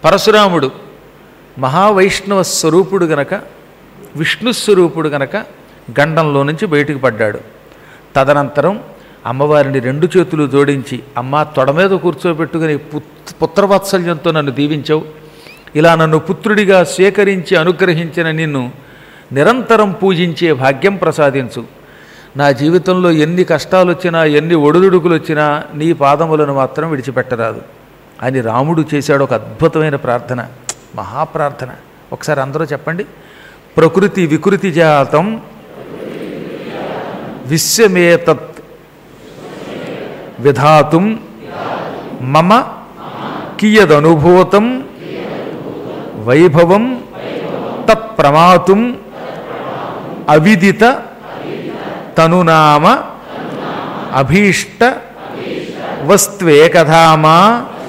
పరశురాముడు మహావైష్ణవ స్వరూపుడు గనక, విష్ణుస్వరూపుడు గనక గండంలో నుంచి బయటికి పడ్డాడు. తదనంతరం అమ్మవారిని 2 చేతులు జోడించి, అమ్మ తొడ మీద కూర్చోబెట్టుకుని పుత్రవాత్సల్యంతో నన్ను దీవించావు, ఇలా నన్ను పుత్రుడిగా స్వీకరించి అనుగ్రహించిన నిన్ను నిరంతరం పూజించే భాగ్యం ప్రసాదించు. నా జీవితంలో ఎన్ని కష్టాలు వచ్చినా, ఎన్ని ఒడుదుడుకులు వచ్చినా నీ పాదములను మాత్రం విడిచిపెట్టరాదు అని రాముడు చేశాడు ఒక అద్భుతమైన ప్రార్థన, మహాప్రార్థన. ఒకసారి అందరూ చెప్పండి. ప్రకృతి వికృతి జాతం విశ్వమేతత్ విధాతుం మమ కియదనుభూతం వైభవం తత్ప్రమాతుం అవిదిత తనునామ అభీష్ట వస్త్వేకధామా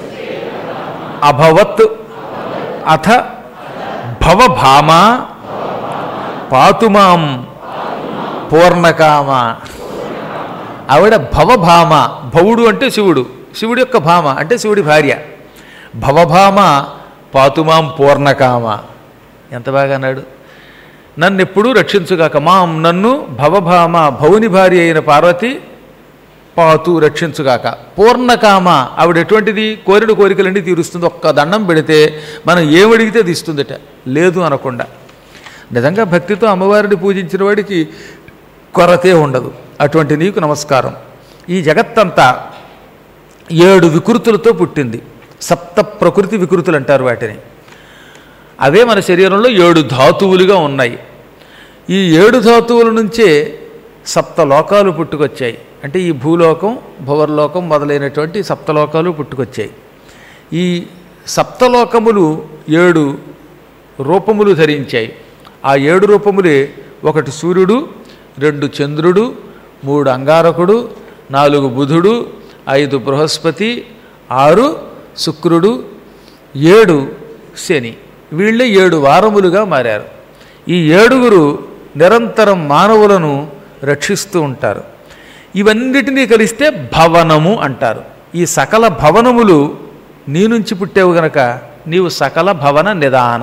అభవత్ అథ భవభామా పాతుమాం పూర్ణకామ. ఆవిడ భవభామ, భవుడు అంటే శివుడు, శివుడి యొక్క భామ అంటే శివుడి భార్య. భవభామ పాతుమాం పూర్ణకామ. ఎంత బాగా అన్నాడు. నన్ను ఎప్పుడూ రక్షించుగాక, మాం నన్ను భవభామ భవుని భార్య అయిన పార్వతి పాతు రక్షించుగాక. పూర్ణకామ ఆవిడ ఎటువంటిది, కోరిన కోరికలన్నీ తీరుస్తుంది. ఒక్క దండం పెడితే మనం ఏమడిగితే అది ఇస్తుందట, లేదు అనకుండా. నిజంగా భక్తితో అమ్మవారిని పూజించిన వాడికి కొరతే ఉండదు. అటువంటి నీకు నమస్కారం. ఈ జగత్తంతా 7 వికృతులతో పుట్టింది. సప్త ప్రకృతి వికృతులు అంటారు వాటిని. అవే మన శరీరంలో 7 ధాతువులుగా ఉన్నాయి. ఈ 7 ధాతువుల నుంచే 7 లోకాలు పుట్టుకొచ్చాయి. అంటే ఈ భూలోకం, భువర్లోకం మొదలైనటువంటి 7 లోకాలు పుట్టుకొచ్చాయి. ఈ 7 లోకములు 7 రూపములు ధరించాయి. ఆ 7 రూపములే, 1 సూర్యుడు, 2 చంద్రుడు, 3 అంగారకుడు, 4 బుధుడు, 5 బృహస్పతి, 6 శుక్రుడు, 7 శని. వీళ్ళే 7 వారములుగా మారారు. ఈ 7గురు నిరంతరం మానవులను రక్షిస్తూ ఉంటారు. ఇవన్నిటినీ కలిస్తే భవనము అంటారు. ఈ సకల భవనములు నీ నుంచి పుట్టేవు గనక నీవు సకల భవన నిదాన.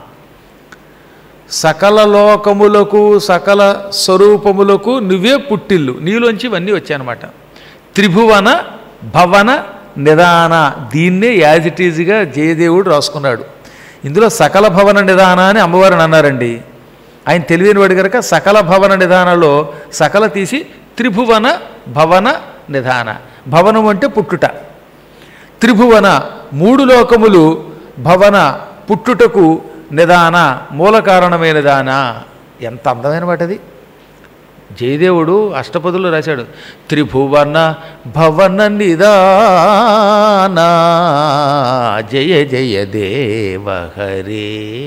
సకల లోకములకు, సకల స్వరూపములకు నువ్వే పుట్టిల్లు. నీలోంచి ఇవన్నీ వచ్చాయన్నమాట. త్రిభువన భవన నిదాన. దీన్నే యాజ్ ఇట్ ఈజ్గా జయదేవుడు రాసుకున్నాడు. ఇందులో సకల భవన నిదాన అని అమ్మవారిని అన్నారండి. ఆయన తెలివైన వాడు కనుక సకల భవన నిదానలో సకల తీసి త్రిభువన భవన నిదాన. భవనం అంటే పుట్టుట. త్రిభువన 3 లోకములు, భవన పుట్టుటకు, నిదాన మూల కారణమైన దాన. ఎంత అందమైన మాట అది. జయదేవుడు అష్టపదులు రాశాడు. త్రిభువన భవన నిదాన జయ జయ దేవ హరే.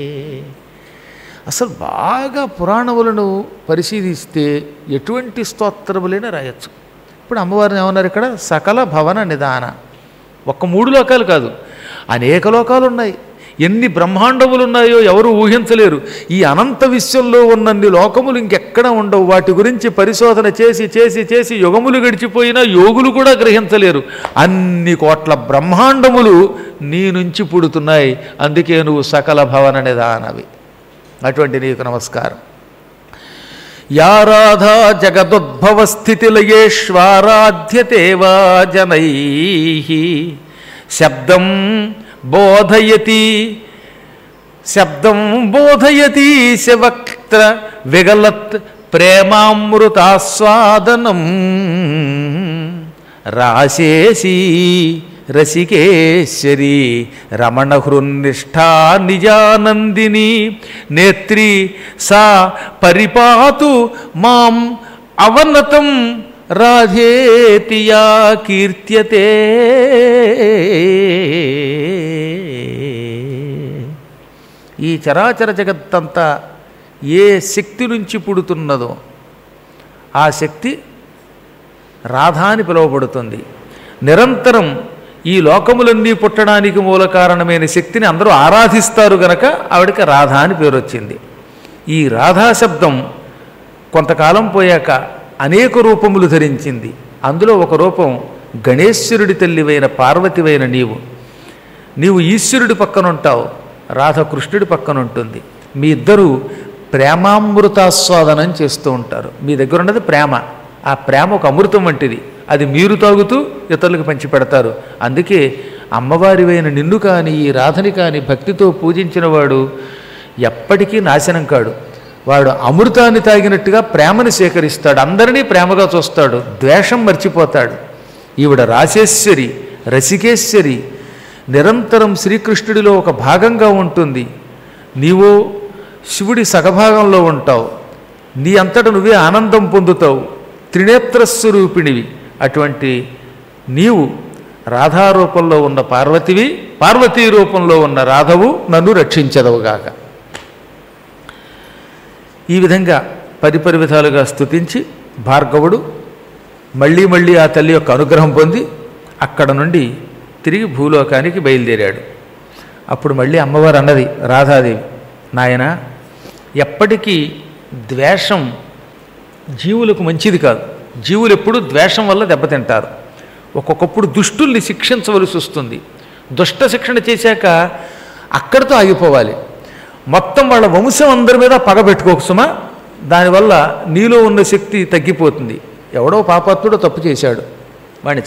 అసలు బాగా పురాణములను పరిశీలిస్తే ఎటువంటి స్తోత్రములైనా రాయొచ్చు. ఇప్పుడు అమ్మవారిని ఏమన్నారు ఇక్కడ? సకల భవన నిదాన. 3 లోకాలు కాదు, అనేక లోకాలు ఉన్నాయి. ఎన్ని బ్రహ్మాండములు ఉన్నాయో ఎవరు ఊహించలేరు. ఈ అనంత విశ్వంలో ఉన్నన్ని లోకములు ఇంకెక్కడ ఉండవు. వాటి గురించి పరిశోధన చేసి చేసి చేసి యుగములు గడిచిపోయినా యోగులు కూడా గ్రహించలేరు. అన్ని కోట్ల బ్రహ్మాండములు నీ నుంచి పుడుతున్నాయి. అందుకే నువ్వు సకల భవన నిదానవి. అటువంటి నీకు నమస్కారం. యా రాధా జగదుద్భవ స్థితిలయేష్వారాధ్యతేవా జనైః శబ్దం బోధయతి శవక్త్ర విగలత్ ప్రేమామృతాస్వాదనం రాశేసి రసికేశ్వరి రమణహృన్నిష్ఠా నిజానందిని నేత్రి సా పరిపాతు మాం అవనతం రాధేతియా కీర్త్యతే. ఈ చరాచర జగత్తంతా ఏ శక్తి నుంచి పుడుతున్నదో ఆ శక్తి రాధా అని పిలువబడుతుంది. నిరంతరం ఈ లోకములన్నీ పుట్టడానికి మూల కారణమైన శక్తిని అందరూ ఆరాధిస్తారు గనక ఆవిడకి రాధా అని పేరు వచ్చింది. ఈ రాధా శబ్దం కొంతకాలం పోయాక అనేక రూపములు ధరించింది. అందులో ఒక రూపం గణేశ్వరుడి తల్లివైన పార్వతివైన నీవు. నీవు ఈశ్వరుడి పక్కన ఉంటావు, రాధ కృష్ణుడి పక్కన ఉంటుంది. మీ ఇద్దరూ ప్రేమామృతాస్వాదనం చేస్తూ ఉంటారు. మీ దగ్గర ఉన్నది ప్రేమ, ఆ ప్రేమ ఒక అమృతం వంటిది. అది మీరు తాగుతూ ఇతరులకు పంచి పెడతారు. అందుకే అమ్మవారివైన నిన్ను కానీ ఈ రాధని కానీ భక్తితో పూజించిన వాడు ఎప్పటికీ నాశనం కాడు. వాడు అమృతాన్ని తాగినట్టుగా ప్రేమని సేకరిస్తాడు, అందరినీ ప్రేమగా చూస్తాడు, ద్వేషం మర్చిపోతాడు. ఈవిడ రాసేశ్వరి, రసికేశ్వరి, నిరంతరం శ్రీకృష్ణుడిలో ఒక భాగంగా ఉంటుంది. నీవో శివుడి సగభాగంలో ఉంటావు, నీ అంతట నువ్వే ఆనందం పొందుతావు, త్రినేత్రస్వరూపిణివి. అటువంటి నీవు రాధారూపంలో ఉన్న పార్వతివి, పార్వతీ రూపంలో ఉన్న రాధవు, నన్ను రక్షించదవుగాక. ఈ విధంగా పరిపరి విధాలుగా స్తుతించి భార్గవుడు మళ్ళీ మళ్ళీ ఆ తల్లి యొక్క అనుగ్రహం పొంది అక్కడ నుండి తిరిగి భూలోకానికి బయలుదేరాడు. అప్పుడు మళ్ళీ అమ్మవారు అన్నది రాధాదేవి, నాయన ఎప్పటికీ ద్వేషం జీవులకు మంచిది కాదు. జీవులు ఎప్పుడు ద్వేషం వల్ల దెబ్బతింటారు. ఒక్కొక్కప్పుడు దుష్టుల్ని శిక్షించవలసి వస్తుంది. దుష్ట శిక్షణ చేశాక అక్కడితో ఆగిపోవాలి. మొత్తం వాళ్ళ వంశం అందరి మీద పగ పెట్టుకోకు సుమా, దానివల్ల నీలో ఉన్న శక్తి తగ్గిపోతుంది. ఎవడో పాపాత్ముడో తప్పు చేశాడు, వాడిని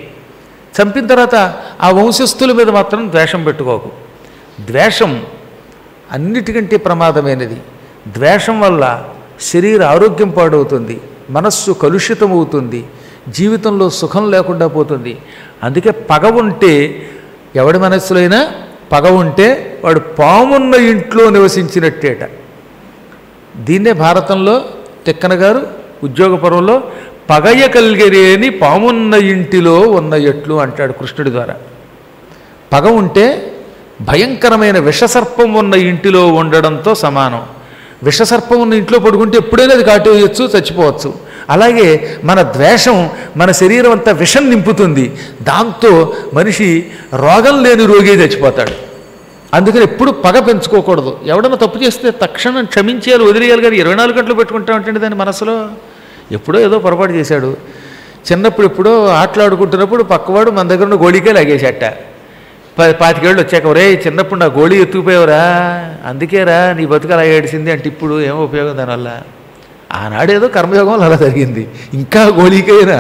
చంపిన తర్వాత ఆ వంశస్థుల మీద మాత్రం ద్వేషం పెట్టుకోకు. ద్వేషం అన్నిటికంటే ప్రమాదమైనది. ద్వేషం వల్ల శరీర ఆరోగ్యం పాడవుతుంది, మనస్సు కలుషితమవుతుంది, జీవితంలో సుఖం లేకుండా పోతుంది. అందుకే పగ ఉంటే, ఎవడి మనస్సులో అయినా పగ ఉంటే వాడు పామున్న ఇంట్లో నివసించినట్టేట. దీన్నే భారతంలో తిక్కన గారు ఉద్యోగ పర్వంలో పగయ కలిగేని పామున్న ఇంటిలో ఉన్న ఎట్లు అంటాడు కృష్ణుడి ద్వారా. పగ ఉంటే భయంకరమైన విషసర్పం ఉన్న ఇంటిలో ఉండడంతో సమానం. విషసర్పం ఉన్న ఇంట్లో పడుకుంటే ఎప్పుడైనా అది కాటేయచ్చు, చచ్చిపోవచ్చు. అలాగే మన ద్వేషం మన శరీరం అంతా విషం నింపుతుంది, దాంతో మనిషి రోగం లేని రోగి చచ్చిపోతాడు. అందుకని ఎప్పుడు పగ పెంచుకోకూడదు. ఎవడన్నా తప్పు చేస్తే తక్షణం క్షమించేయాలి, వదిలేయాలి. కానీ 24 గంటలు పెట్టుకుంటామంటే దాని మనసులో ఎప్పుడో ఏదో పొరపాటు చేశాడు. చిన్నప్పుడు ఎప్పుడో ఆటలాడుకుంటున్నప్పుడు పక్కవాడు మన దగ్గర ఉన్న గోళీకే లాగేసేట. 25 ఏళ్ళు వచ్చాక, ఒరే చిన్నప్పుడు నా గోళీ ఎత్తుకుపోయావురా, అందుకేరా నీ బతుకు అలా ఏడిసింది అంటే ఇప్పుడు ఏమో ఉపయోగం దానివల్ల. ఆనాడేదో కర్మయోగం అలా జరిగింది, ఇంకా గోళీకైనా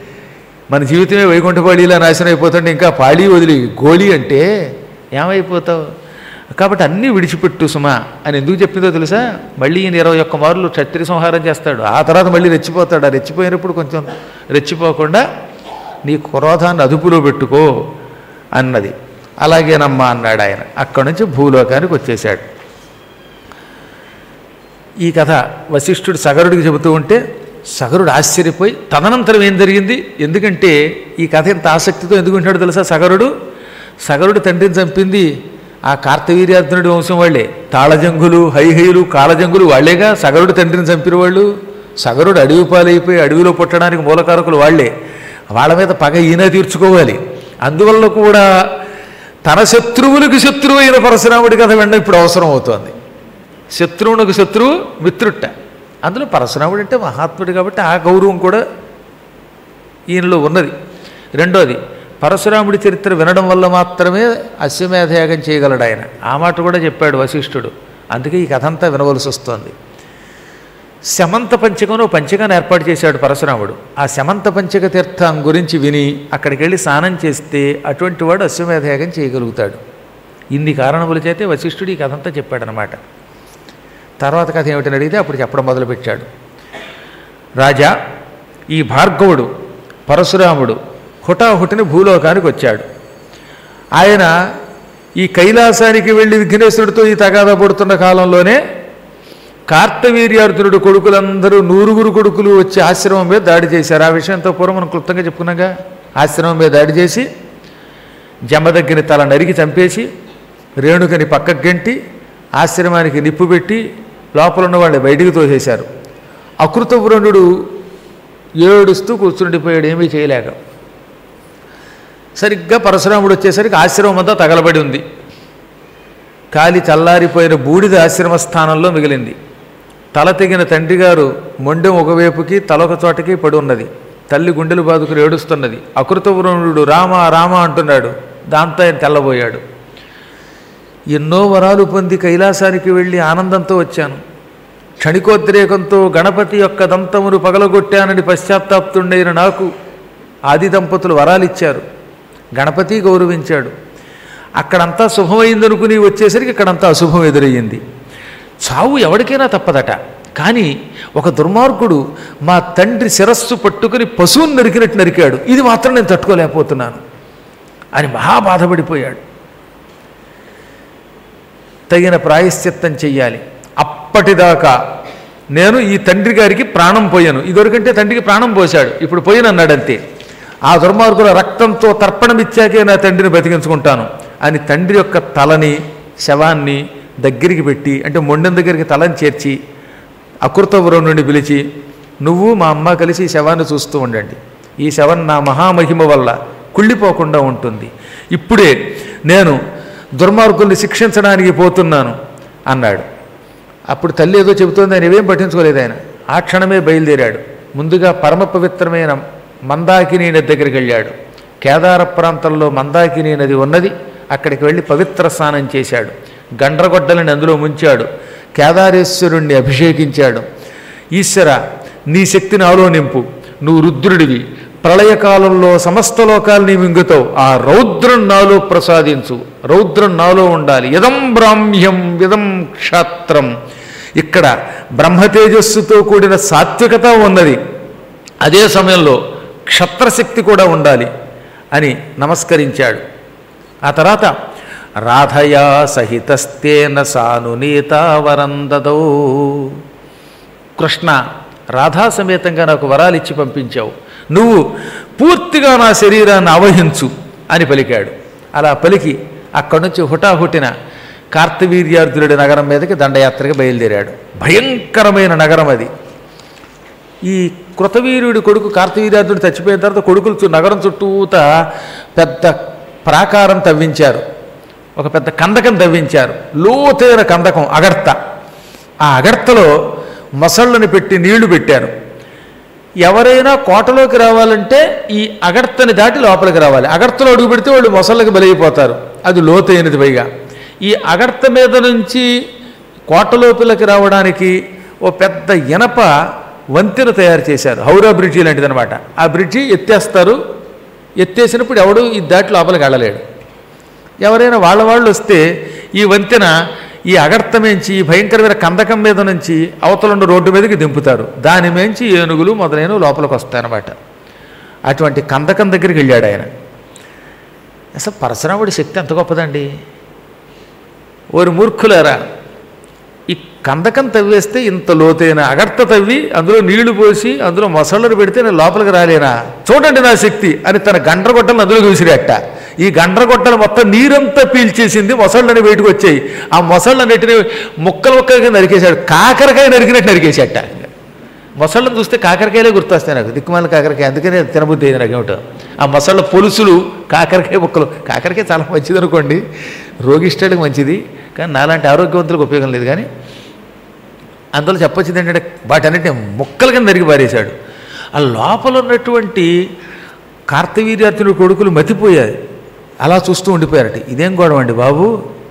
మన జీవితమే వైకుంఠపాళీలా నాశనం అయిపోతుంటే ఇంకా పాళీ వదిలి గోళీ అంటే ఏమైపోతావు. కాబట్టి అన్నీ విడిచిపెట్టు సుమా అని ఎందుకు చెప్పిందో తెలుసా? మళ్ళీ ఈయన 21 మార్లు క్షత్రియ సంహారం చేస్తాడు, ఆ తర్వాత మళ్ళీ రెచ్చిపోతాడు. ఆ రెచ్చిపోయినప్పుడు కొంచెం రెచ్చిపోకుండా నీ క్రోధాన్ని అదుపులో పెట్టుకో అన్నది. అలాగేనమ్మా అన్నాడు ఆయన. అక్కడి నుంచి భూలోకానికి వచ్చేశాడు. ఈ కథ వశిష్ఠుడు సగరుడికి చెబుతూ ఉంటే సగరుడు ఆశ్చర్యపోయి తదనంతరం ఏం జరిగింది, ఎందుకంటే ఈ కథ ఇంత ఆసక్తితో ఎందుకు ఉంటాడో తెలుసా? సగరుడు తండ్రిని చంపింది ఆ కార్తవీర్యార్జునుడి వంశం వాళ్ళే. తాళజంగులు, హైహయులు, కాళజంగులు వాళ్ళేగా సగరుడు తండ్రిని చంపిన వాళ్ళు. సగరుడు అడవి పాలైపోయి అడవిలో పుట్టడానికి మూలకారకులు వాళ్లే. వాళ్ళ మీద పగ ఈయన తీర్చుకోవాలి. అందువల్ల కూడా తన శత్రువులకు శత్రువు అయిన పరశురాముడి కథ వెంట ఇప్పుడు అవసరం అవుతోంది. శత్రువునకు శత్రువు మిత్రుట్ట. అందులో పరశురాముడు అంటే మహాత్ముడు కాబట్టి ఆ గౌరవం కూడా ఈయనలో ఉన్నది. రెండోది, పరశురాముడి చరిత్ర వినడం వల్ల మాత్రమే అశ్వమేధయాగం చేయగలడు ఆయన. ఆ మాట కూడా చెప్పాడు వశిష్ఠుడు. అందుకే ఈ కథ అంతా వినవలసి వస్తోంది. శమంత పంచకం పంచకాన్ని ఏర్పాటు చేశాడు పరశురాముడు. ఆ శమంత పంచక తీర్థం గురించి విని అక్కడికి వెళ్ళి స్నానం చేస్తే అటువంటి వాడు అశ్వమేధయాగం చేయగలుగుతాడు. ఇన్ని కారణముల చేతే వశిష్ఠుడు ఈ కథ అంతా చెప్పాడనమాట. తర్వాత కథ ఏమిటని అడిగితే అప్పుడు చెప్పడం మొదలుపెట్టాడు. రాజా, ఈ భార్గవుడు పరశురాముడు హుటాహుటిని భూలోకానికి వచ్చాడు. ఆయన ఈ కైలాసానికి వెళ్ళి విఘ్నేశ్వరుడితో ఈ తగాదా పడుతున్న కాలంలోనే కార్తవీర్యార్జునుడు కొడుకులందరూ 100 కొడుకులు వచ్చి ఆశ్రమం మీద దాడి చేశారు. ఆ విషయంతో పూర్వం మనం క్లుప్తంగా చెప్పుకున్నాగా. ఆశ్రమం మీద దాడి చేసి జమదగ్గిని తల నరికి చంపేసి రేణుకని పక్కకు గెంటి ఆశ్రమానికి నిప్పు పెట్టి లోపల ఉన్న వాళ్ళని బయటికి తోసేశారు. అకృతవ్రణుడు ఏడుస్తూ కూర్చుండిపోయాడు, ఏమీ చేయలేక. సరిగ్గా పరశురాముడు వచ్చేసరికి ఆశ్రమం అంతా తగలబడి ఉంది. కాలి చల్లారిపోయిన బూడిద ఆశ్రమ స్థానంలో మిగిలింది. తల తెగిన తండ్రి గారు మొండెం ఒకవైపుకి తలొక చోటకి పడి ఉన్నది. తల్లి గుండెలు బాదుకుని ఏడుస్తున్నది. అకృతవ్రణుడు రామ రామ అంటున్నాడు. దాంతో ఆయన తెల్లబోయాడు. ఎన్నో వరాలు పొంది కైలాసానికి వెళ్ళి ఆనందంతో వచ్చాను. క్షణికోద్రేకంతో గణపతి యొక్క దంతమును పగలగొట్టానని పశ్చాత్తాప్తుండైన నాకు ఆది దంపతులు వరాలిచ్చారు. గణపతి గౌరవించాడు. అక్కడంతా శుభమైందనుకుని వచ్చేసరికి ఇక్కడంతా అశుభం ఎదురయ్యింది. చావు ఎవరికైనా తప్పదట. కానీ ఒక దుర్మార్గుడు మా తండ్రి శిరస్సు పట్టుకుని పశువుని నరికినట్టు నరికాడు. ఇది మాత్రం నేను తట్టుకోలేకపోతున్నాను అని మహాబాధపడిపోయాడు. తగిన ప్రాయశ్చిత్తం చెయ్యాలి. అప్పటిదాకా నేను ఈ తండ్రి గారికి ప్రాణం పోయాను. ఇదివరకంటే తండ్రికి ప్రాణం పోశాడు, ఇప్పుడు పోయినన్నాడంతే. ఆ దుర్మార్గుల రక్తంతో తర్పణమిచ్చాకే నా తండ్రిని బతికించుకుంటాను అని తండ్రి యొక్క తలని శవాన్ని దగ్గరికి పెట్టి, అంటే మొండెం దగ్గరికి తలని చేర్చి అకృతపురం నుండి పిలిచి, నువ్వు మా అమ్మ కలిసి ఈ శవాన్ని చూస్తూ ఉండండి. ఈ శవం నా మహామహిమ వల్ల కుళ్ళిపోకుండా ఉంటుంది. ఇప్పుడే నేను దుర్మార్గుల్ని శిక్షించడానికి పోతున్నాను అన్నాడు. అప్పుడు తల్లి ఏదో చెబుతోంది, ఆయన ఏవేం పట్టించుకోలేదు. ఆయన ఆ క్షణమే బయలుదేరాడు. ముందుగా పరమ పవిత్రమైన మందాకిని నది దగ్గరికి వెళ్ళాడు. కేదార ప్రాంతంలో మందాకిని నది ఉన్నది. అక్కడికి వెళ్ళి పవిత్ర స్నానం చేశాడు. గండ్రగొడ్డలని అందులో ముంచాడు. కేదారేశ్వరుణ్ణి అభిషేకించాడు. ఈశ్వర, నీ శక్తిని నాలో నింపు, నువ్వు రుద్రుడివి, ప్రళయకాలంలో సమస్త లోకాల్ని మింగుతావు, ఆ రౌద్రం నాలో ప్రసాదించు, రౌద్రం నాలో ఉండాలి. ఇదం బ్రాహ్మ్యం ఇదం క్షాత్రం. ఇక్కడ బ్రహ్మతేజస్సుతో కూడిన సాత్వికత ఉన్నది, అదే సమయంలో క్షత్రశక్తి కూడా ఉండాలి అని నమస్కరించాడు. ఆ తర్వాత రాధయా సహితస్తేన సానునీతావరందదో. కృష్ణ, రాధా సమేతంగా నాకు వరాలిచ్చి పంపించావు, నువ్వు పూర్తిగా నా శరీరాన్ని ఆవహించు అని పలికాడు. అలా పలికి అక్కడి నుంచి హుటాహుటిన కార్తవీర్యార్జునుడి నగరం మీదకి దండయాత్రకి బయలుదేరాడు. భయంకరమైన నగరం అది. ఈ కృతవీర్యుడి కొడుకు కార్తవీర్యార్జునుడు చచ్చిపోయిన తర్వాత కొడుకులు నగరం చుట్టూత పెద్ద ప్రాకారం తవ్వించారు, ఒక పెద్ద కందకం తవ్వించారు, లోతైన కందకం అగర్త. ఆ అగర్తలో మొసళ్ళని పెట్టి నీళ్లు పెట్టారు. ఎవరైనా కోటలోకి రావాలంటే ఈ అగర్తని దాటి లోపలికి రావాలి. అగర్తలో అడుగు పెడితే వాళ్ళు మొసళ్ళకి బలైపోతారు, అది లోతైనది. పైగా ఈ అగర్త మీద నుంచి కోట లోపలికి రావడానికి ఓ పెద్ద ఇనప వంతెన తయారు చేశారు, హౌరా బ్రిడ్జి లాంటిది అనమాట. ఆ బ్రిడ్జి ఎత్తేస్తారు, ఎత్తేసినప్పుడు ఎవడు ఈ దాటి లోపలికి వెళ్ళలేడు. ఎవరైనా వాళ్ళు వస్తే ఈ వంతెన ఈ అగర్తమేంచి ఈ భయంకరమైన కందకం మీద నుంచి అవతలుండ రోడ్డు మీదకి దింపుతారు. దాని మేంచి ఏనుగులు మొదలైన లోపలికి వస్తాయన్నమాట. అటువంటి కందకం దగ్గరికి వెళ్ళాడు ఆయన. అసలు పరశురాముడి శక్తి ఎంత గొప్పదండి. ఓరి మూర్ఖులారా, ఈ కందకం తవ్వేస్తే ఇంత లోతైన అగర్త తవ్వి అందులో నీళ్లు పోసి అందులో మొసళ్ళను పెడితే నేను లోపలికి రాలేనా, చూడండి నా శక్తి అని తన గండ్రగొట్టలను అందులోకి విసిరేట. ఈ గండ్రగొట్టలు మొత్తం నీరంతా పీల్చేసింది, మొసళ్ళని బయటకు వచ్చాయి. ఆ మొసళ్ళన్నిటిని ముక్కలు ముక్కలుగా నరికేశాడు, కాకరకాయ నరికినట్టు నరికేసేట. మొసళ్ళను చూస్తే కాకరకాయలే గుర్తొస్తాయి నాకు, దిక్కుమాల కాకరకాయ, అందుకనే తినబుద్ధి అయింది నాకేమిటో. ఆ మొసళ్ళ పొలుసులు, కాకరకాయ ముక్కలు. కాకరకాయ చాలా మంచిది అనుకోండి, రోగిష్టాలకు మంచిది, కానీ నాలాంటి ఆరోగ్యవంతులకు ఉపయోగం లేదు. కానీ అందులో చెప్పొచ్చింది ఏంటంటే వాటన్నిటిని ముక్కలు కింద నరికి పారేశాడు. ఆ లోపల ఉన్నటువంటి కార్తవీర్యార్జునుడి కొడుకులు మతిపోయాయి, అలా చూస్తూ ఉండిపోయారట. ఇదేం గొడవ అండి బాబు,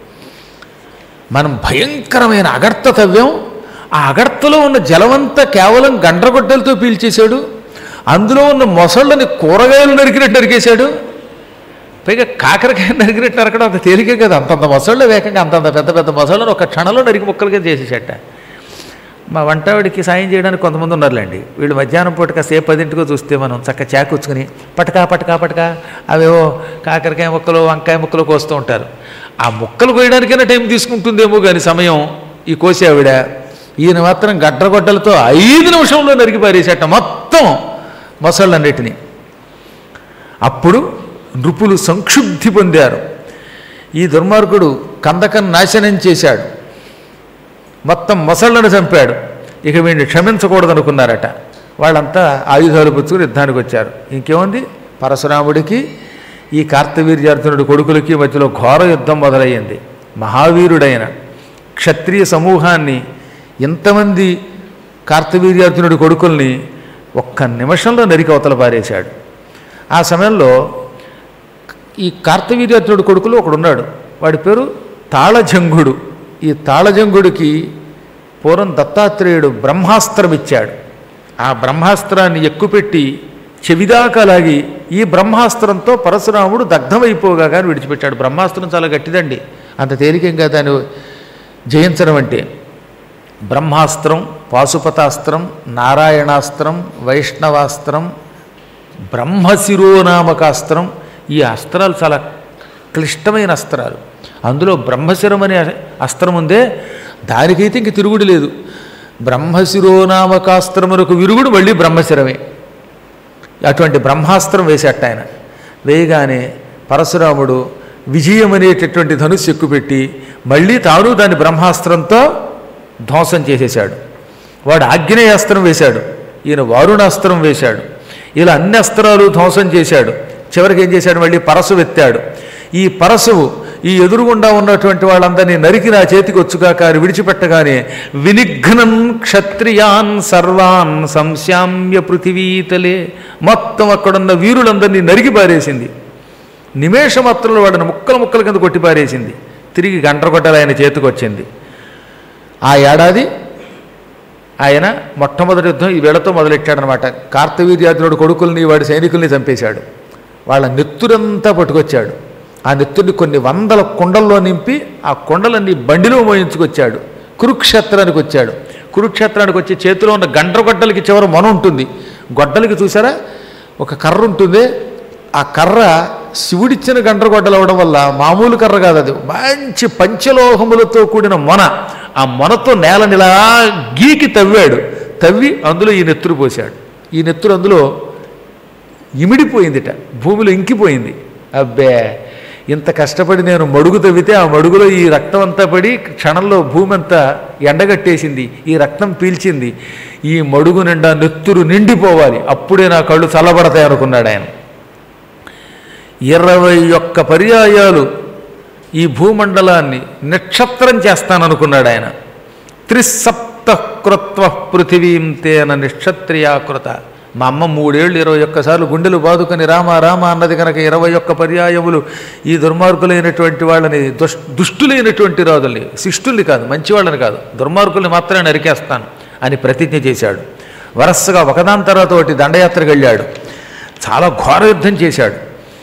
మనం భయంకరమైన అగర్త తవ్యం, ఆ అగర్తలో ఉన్న జలమంతా కేవలం గండ్రగొడ్డలతో పీల్చేశాడు, అందులో ఉన్న మొసళ్ళని కూరగాయలు నరికినట్టు నరికేశాడు. పైగా కాకరకాయ నరికినట్టు నరకడం అంత తేలికే కదా, అంతంత మొసళ్ళు వేకంగా అంతంత పెద్ద పెద్ద మొసళ్ళను ఒక క్షణంలో నరికి ముక్కలుగా చేసేసేట. మా వంటవాడికి సాయం చేయడానికి కొంతమంది ఉన్నారులేండి. వీళ్ళు మధ్యాహ్నం పూట కాసేపు 10ంటికో చూస్తే మనం చక్క చాకుచ్చుకుని పటకా పటకా పటకా అవేవో కాకరకాయ ముక్కలు వంకాయ ముక్కలు కోస్తూ ఉంటారు. ఆ ముక్కలు కోయడానికైనా టైం తీసుకుంటుందేమో కానీ సమయం, ఈ కోసే ఆవిడ ఈయన మాత్రం గడ్డగొడ్డలతో 5 నిమిషంలో నరికి పారేసేట మొత్తం మొసళ్ళన్నిటినీ. అప్పుడు నృపులు సంక్షుబ్ధి పొందారు. ఈ దుర్మార్గుడు కందకం నాశనం చేశాడు, మొత్తం మొసళ్ళను చంపాడు, ఇక వీడిని క్షమించకూడదనుకున్నారట. వాళ్ళంతా ఆయుధాలు పుచ్చుకుని యుద్ధానికి వచ్చారు. ఇంకేముంది, పరశురాముడికి ఈ కార్తవీర్యార్జునుడి కొడుకులకి మధ్యలో ఘోర యుద్ధం మొదలయ్యింది. మహావీరుడైన క్షత్రియ సమూహాన్ని, ఇంతమంది కార్తవీర్యార్జునుడి కొడుకుల్ని ఒక్క నిమిషంలో నరికి అవతల పారేశాడు. ఆ సమయంలో ఈ కార్తవీర్యార్జునుడి కొడుకులు ఒకడున్నాడు, వాడి పేరు తాళజంగుడు. ఈ తాళజంగుడికి పూర్వం దత్తాత్రేయుడు బ్రహ్మాస్త్రం ఇచ్చాడు. ఆ బ్రహ్మాస్త్రాన్ని ఎక్కుపెట్టి చెవిదాకా లాగి ఈ బ్రహ్మాస్త్రంతో పరశురాముడు దగ్ధమైపోగా కానీ విడిచిపెట్టాడు. బ్రహ్మాస్త్రం చాలా గట్టిదండి, అంత తేలికంగా దాన్ని జయించడం అంటే. బ్రహ్మాస్త్రం, పాశుపతాస్త్రం, నారాయణాస్త్రం, వైష్ణవాస్త్రం, బ్రహ్మశిరోనామకాస్త్రం, ఈ అస్త్రాలు చాలా క్లిష్టమైన అస్త్రాలు. అందులో బ్రహ్మశిరం అనే అస్త్రం ఉందే, దానికైతే ఇంక తిరుగుడు లేదు. బ్రహ్మశిరోనామకాస్త్రములకు విరుగుడు మళ్ళీ బ్రహ్మశిరమే. అటువంటి బ్రహ్మాస్త్రం వేసేట ఆయన. వేయగానే పరశురాముడు విజయం అనేటటువంటి ధనుస్సు ఎక్కుపెట్టి మళ్ళీ తాను దాన్ని బ్రహ్మాస్త్రంతో ధ్వంసం చేసేశాడు. వాడు ఆగ్నేయాస్త్రం వేశాడు, ఈయన వారుణాస్త్రం వేశాడు. ఇలా అన్ని అస్త్రాలు ధ్వంసం చేశాడు. చివరికి ఏం చేశాడు, మళ్ళీ పరశు ఎత్తాడు. ఈ పరశువు ఈ ఎదురుగుండా ఉన్నటువంటి వాళ్ళందరినీ నరికి నా చేతికి వచ్చుగాక అని విడిచిపెట్టగానే వినిఘ్నం క్షత్రియాన్ సర్వాన్ సంశామ్య పృథివీతలే, మొత్తం అక్కడున్న వీరులందరినీ నరికి పారేసింది. నిమేషమాత్రంలో వాడిని ముక్కలు ముక్కల కింద కొట్టి పారేసింది. తిరిగి గండ్రగొట్టలు ఆయన చేతికి వచ్చింది. ఆ ఏడాది ఆయన మొట్టమొదటి యుద్ధం ఈ వేళతో మొదలెట్టాడనమాట. కార్తవీర్యార్జునుడు కొడుకుల్ని వాడి సైనికుల్ని చంపేశాడు. వాళ్ళ నెత్తురంతా పట్టుకొచ్చాడు. ఆ నెత్తుర్ని కొన్ని వందల కుండల్లో నింపి ఆ కుండలన్నీ బండిలో మోయించుకొచ్చాడు. కురుక్షేత్రానికి వచ్చాడు. కురుక్షేత్రానికి వచ్చి చేతిలో ఉన్న గండ్రగొడ్డలకి చివర మొన ఉంటుంది. గొడ్డలకి చూసారా ఒక కర్ర ఉంటుంది. ఆ కర్ర శివుడిచ్చిన గండ్రగొడ్డలు అవ్వడం వల్ల మామూలు కర్ర కాదు, అది మంచి పంచలోహములతో కూడిన మొన. ఆ మొనతో నేలనిలా గీకి తవ్వాడు. తవ్వి అందులో ఈ నెత్తురు పోశాడు. ఈ నెత్తురు అందులో ఇమిడిపోయిందిట, భూమిలో ఇంకిపోయింది. అబ్బే, ఇంత కష్టపడి నేను మడుగు తవ్వితే ఆ మడుగులో ఈ రక్తం అంతా పడి క్షణంలో భూమి అంతా ఎండగట్టేసింది. ఈ రక్తం పీల్చింది. ఈ మడుగు నిండా నెత్తురు నిండిపోవాలి, అప్పుడే నా కళ్ళు చల్లబడతాయి అనుకున్నాడు ఆయన. 21 పర్యాయాలు ఈ భూమండలాన్ని నక్షత్రం చేస్తాననుకున్నాడు ఆయన. 3 పృథివీం తేన నిక్షత్రియాకృత. మా అమ్మ 3 ఏళ్ళు 21 సార్లు గుండెలు బాదుకొని రామ రామ అన్నది కనుక 21 పర్యాయములు ఈ దుర్మార్గులైనటువంటి వాళ్ళని, దుష్టులైనటువంటి రాజుల్ని, శిష్టుల్ని కాదు, మంచివాళ్ళని కాదు, దుర్మార్గుల్ని మాత్రమే నరికేస్తాను అని ప్రతిజ్ఞ చేశాడు. వరసగా ఒకదాని తర్వాత ఒకటి దండయాత్రకు వెళ్ళాడు. చాలా ఘోర యుద్ధం చేశాడు.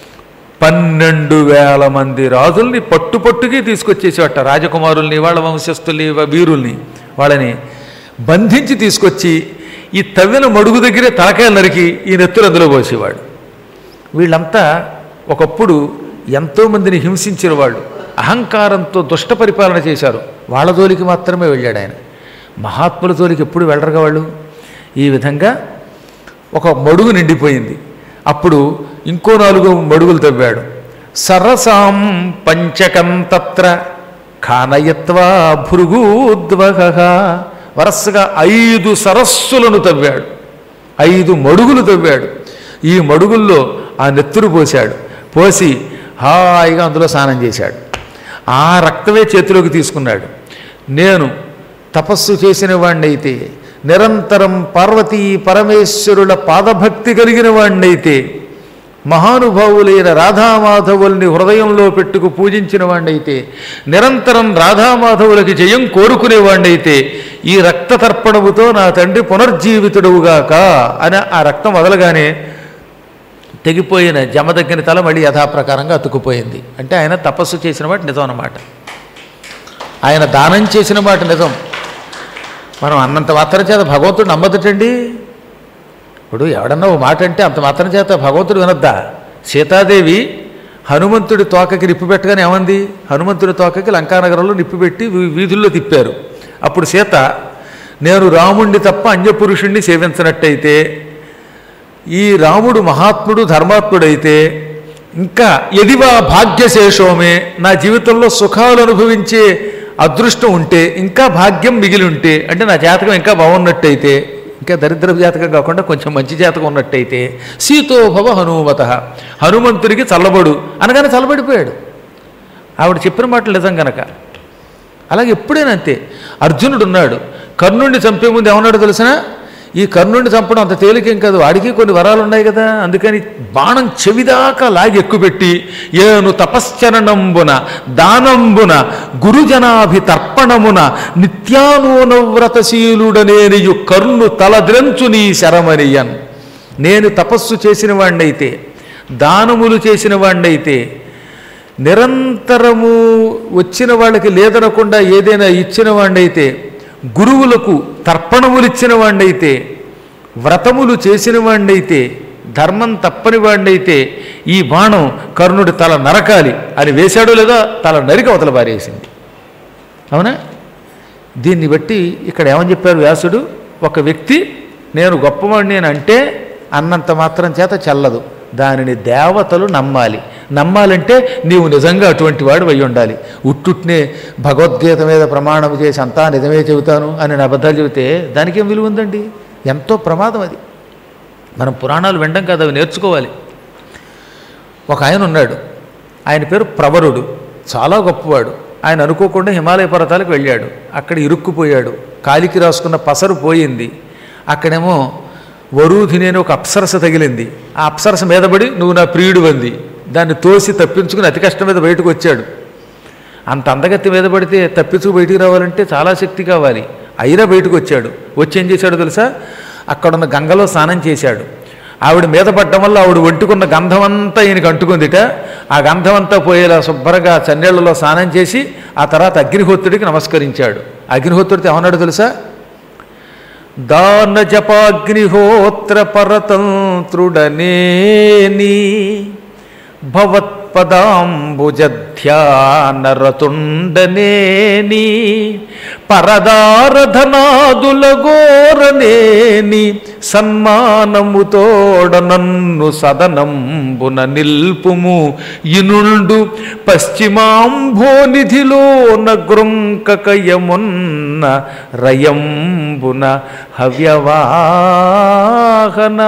12,000 మంది రాజుల్ని పట్టుపట్టుకి తీసుకొచ్చేసేవాట. రాజకుమారుల్ని, వాళ్ళ వంశస్థుల్ని, వీరుల్ని, వాళ్ళని బంధించి తీసుకొచ్చి ఈ తవ్విన మడుగు దగ్గరే తలకాయలు నరికి ఈ నెత్తురు అందులో పోసేవాడు. వీళ్ళంతా ఒకప్పుడు ఎంతోమందిని హింసించిన వాళ్ళు, అహంకారంతో దుష్ట పరిపాలన చేశారు. వాళ్ళ జోలికి మాత్రమే వెళ్ళాడు ఆయన. మహాత్ముల జోలికి ఎప్పుడు వెళ్ళరుగా వాళ్ళు. ఈ విధంగా ఒక మడుగు నిండిపోయింది. అప్పుడు ఇంకో 4 మడుగులు తవ్వాడు. సరసాం పంచకం తత్ర ఖానయత్వా భృగూద్వహ. వరసగా 5 సరస్సులను తవ్వాడు, 5 మడుగులు తవ్వాడు. ఈ మడుగుల్లో ఆ నెత్తురు పోశాడు. పోసి హాయిగా అందులో స్నానం చేశాడు. ఆ రక్తమే చేతిలోకి తీసుకున్నాడు. నేను తపస్సు చేసిన వాణ్ణైతే, నిరంతరం పార్వతీ పరమేశ్వరుల పాదభక్తి కలిగిన వాణ్ణైతే, మహానుభావులైన రాధామాధవుల్ని హృదయంలో పెట్టుకు పూజించిన వాణ్ణైతే, నిరంతరం రాధామాధవులకి జయం కోరుకునేవాణ్ణైతే, ఈ రక్త తర్పణముతో నా తండ్రి పునర్జీవితుడవుగాక అని ఆ రక్తం వదలగానే తెగిపోయిన జమదగ్గిన తల మళ్ళీ యథాప్రకారంగా అతుక్కుపోయింది. అంటే ఆయన తపస్సు చేసిన మాట నిజం అన్నమాట. ఆయన దానం చేసిన మాట నిజం. మనం అన్నంత మాత్రం చేత భగవంతుడు నమ్మదటండి. ఇప్పుడు ఎవడన్నా ఓ మాట అంటే అంత మాత్రం చేత భగవంతుడు వినొద్దా? సీతాదేవి హనుమంతుడి తోకకి నిప్పు పెట్టగానే ఏమంది? హనుమంతుడి తోకకి లంకానగరంలో నిప్పు పెట్టి వీధుల్లో తిప్పారు. అప్పుడు సీత, నేను రాముణ్ణి తప్ప అన్యపురుషుణ్ణి సేవించినట్టయితే, ఈ రాముడు మహాత్ముడు ధర్మాత్ముడైతే, ఇంకా ఎదివా భాగ్యశేషోమే, నా జీవితంలో సుఖాలు అనుభవించే అదృష్టం ఉంటే, ఇంకా భాగ్యం మిగిలి ఉంటే, అంటే నా జాతకం ఇంకా బాగున్నట్టయితే, ఇంకా దరిద్ర జాతకం కాకుండా కొంచెం మంచి జాతకం ఉన్నట్టయితే, సీతోభవ హనుమత, హనుమంతుడికి చల్లబడు అనగానే చల్లబడిపోయాడు. ఆవిడ చెప్పిన మాటలు నిజం గనక. అలాగే ఎప్పుడైనా అంతే. అర్జునుడు ఉన్నాడు, కర్ణుడిని చంపే ముందు ఏమన్నాడు తెలిసిన? ఈ కర్ణుడిని చంపడం అంత తేలికేం కాదు, వాడికి కొన్ని వరాలు ఉన్నాయి కదా. అందుకని బాణం చెవిదాకా లాగి ఎక్కుపెట్టి ఏను తపశ్చరణంబున దానంబున గురుజనాభితర్పణమున నిత్యానూనవ్రతశీలుడనేనియు కర్ణు తలద్రెంచు నీ శరమనియన్. నేను తపస్సు చేసిన వాణ్ణైతే, దానములు చేసిన వాణ్ణైతే, నిరంతరము వచ్చిన వాళ్ళకి లేదనకుండా ఏదైనా ఇచ్చిన వాణ్ణైతే, గురువులకు తర్పణములు ఇచ్చిన వాణ్ణైతే, వ్రతములు చేసిన వాణ్ణైతే, ధర్మం తప్పని వాణ్ణైతే ఈ బాణం కర్ణుడి తల నరకాలి అని వేశాడో లేదా తల నరికి అవతల పారేసింది. అవునా? దీన్ని బట్టి ఇక్కడ ఏమని చెప్పారు వ్యాసుడు, ఒక వ్యక్తి నేను గొప్పవాడిని అని అంటే అన్నంత మాత్రం చేత చెల్లదు, దానిని దేవతలు నమ్మాలి. నమ్మాలంటే నీవు నిజంగా అటువంటి వాడు అయి ఉండాలి. ఉట్టుట్నే భగవద్గీత మీద ప్రమాణం చేసి అంతా నిజమే చెబుతాను అని అబద్ధాలు చెబితే దానికేం విలువ ఉందండి? ఎంతో ప్రమాదం అది. మనం పురాణాలు వినడం కాదు, అవి నేర్చుకోవాలి. ఒక ఆయన ఉన్నాడు, ఆయన పేరు ప్రవరుడు, చాలా గొప్పవాడు. ఆయన అనుకోకుండా హిమాలయ పర్వతాలకు వెళ్ళాడు. అక్కడ ఇరుక్కుపోయాడు, కాలికి రాసుకున్న పసరు పోయింది. అక్కడేమో వరూధిని అని ఒక అప్సరస తగిలింది. ఆ అప్సరస మీదపడి నువ్వు నా ప్రియుడు అంది. దాన్ని తోసి తప్పించుకుని అతి కష్టం మీద బయటకు వచ్చాడు. అంత అందగత్తి మీద పడితే తప్పించుకు బయటికి రావాలంటే చాలా శక్తి కావాలి. అయినా బయటకు వచ్చాడు. వచ్చి ఏం చేశాడు తెలుసా? అక్కడున్న గంగలో స్నానం చేశాడు. ఆవిడ మీద పడ్డం వల్ల ఆవిడ ఒంటుకున్న గంధం అంతా ఈయనకి అంటుకుందిట. ఆ గంధం అంతా పోయేలా శుభ్రంగా చన్నీళ్లలో స్నానం చేసి ఆ తర్వాత అగ్నిహోత్రుడికి నమస్కరించాడు. అగ్నిహోత్రుడితో ఏమన్నాడు తెలుసా? దాన జపాగ్నిహోత్ర పరతంత్రుడనేని భవత్పదాంబుజధ్యానరతుండనేని పరదారధనాదుల గోరనేని సన్మానముతోడ నన్ను సదనంబున నిల్పుము ఇనుండు పశ్చిమాంభోనిధిలో నగృంకకయమున్న రయంబున హవ్యవాహనా.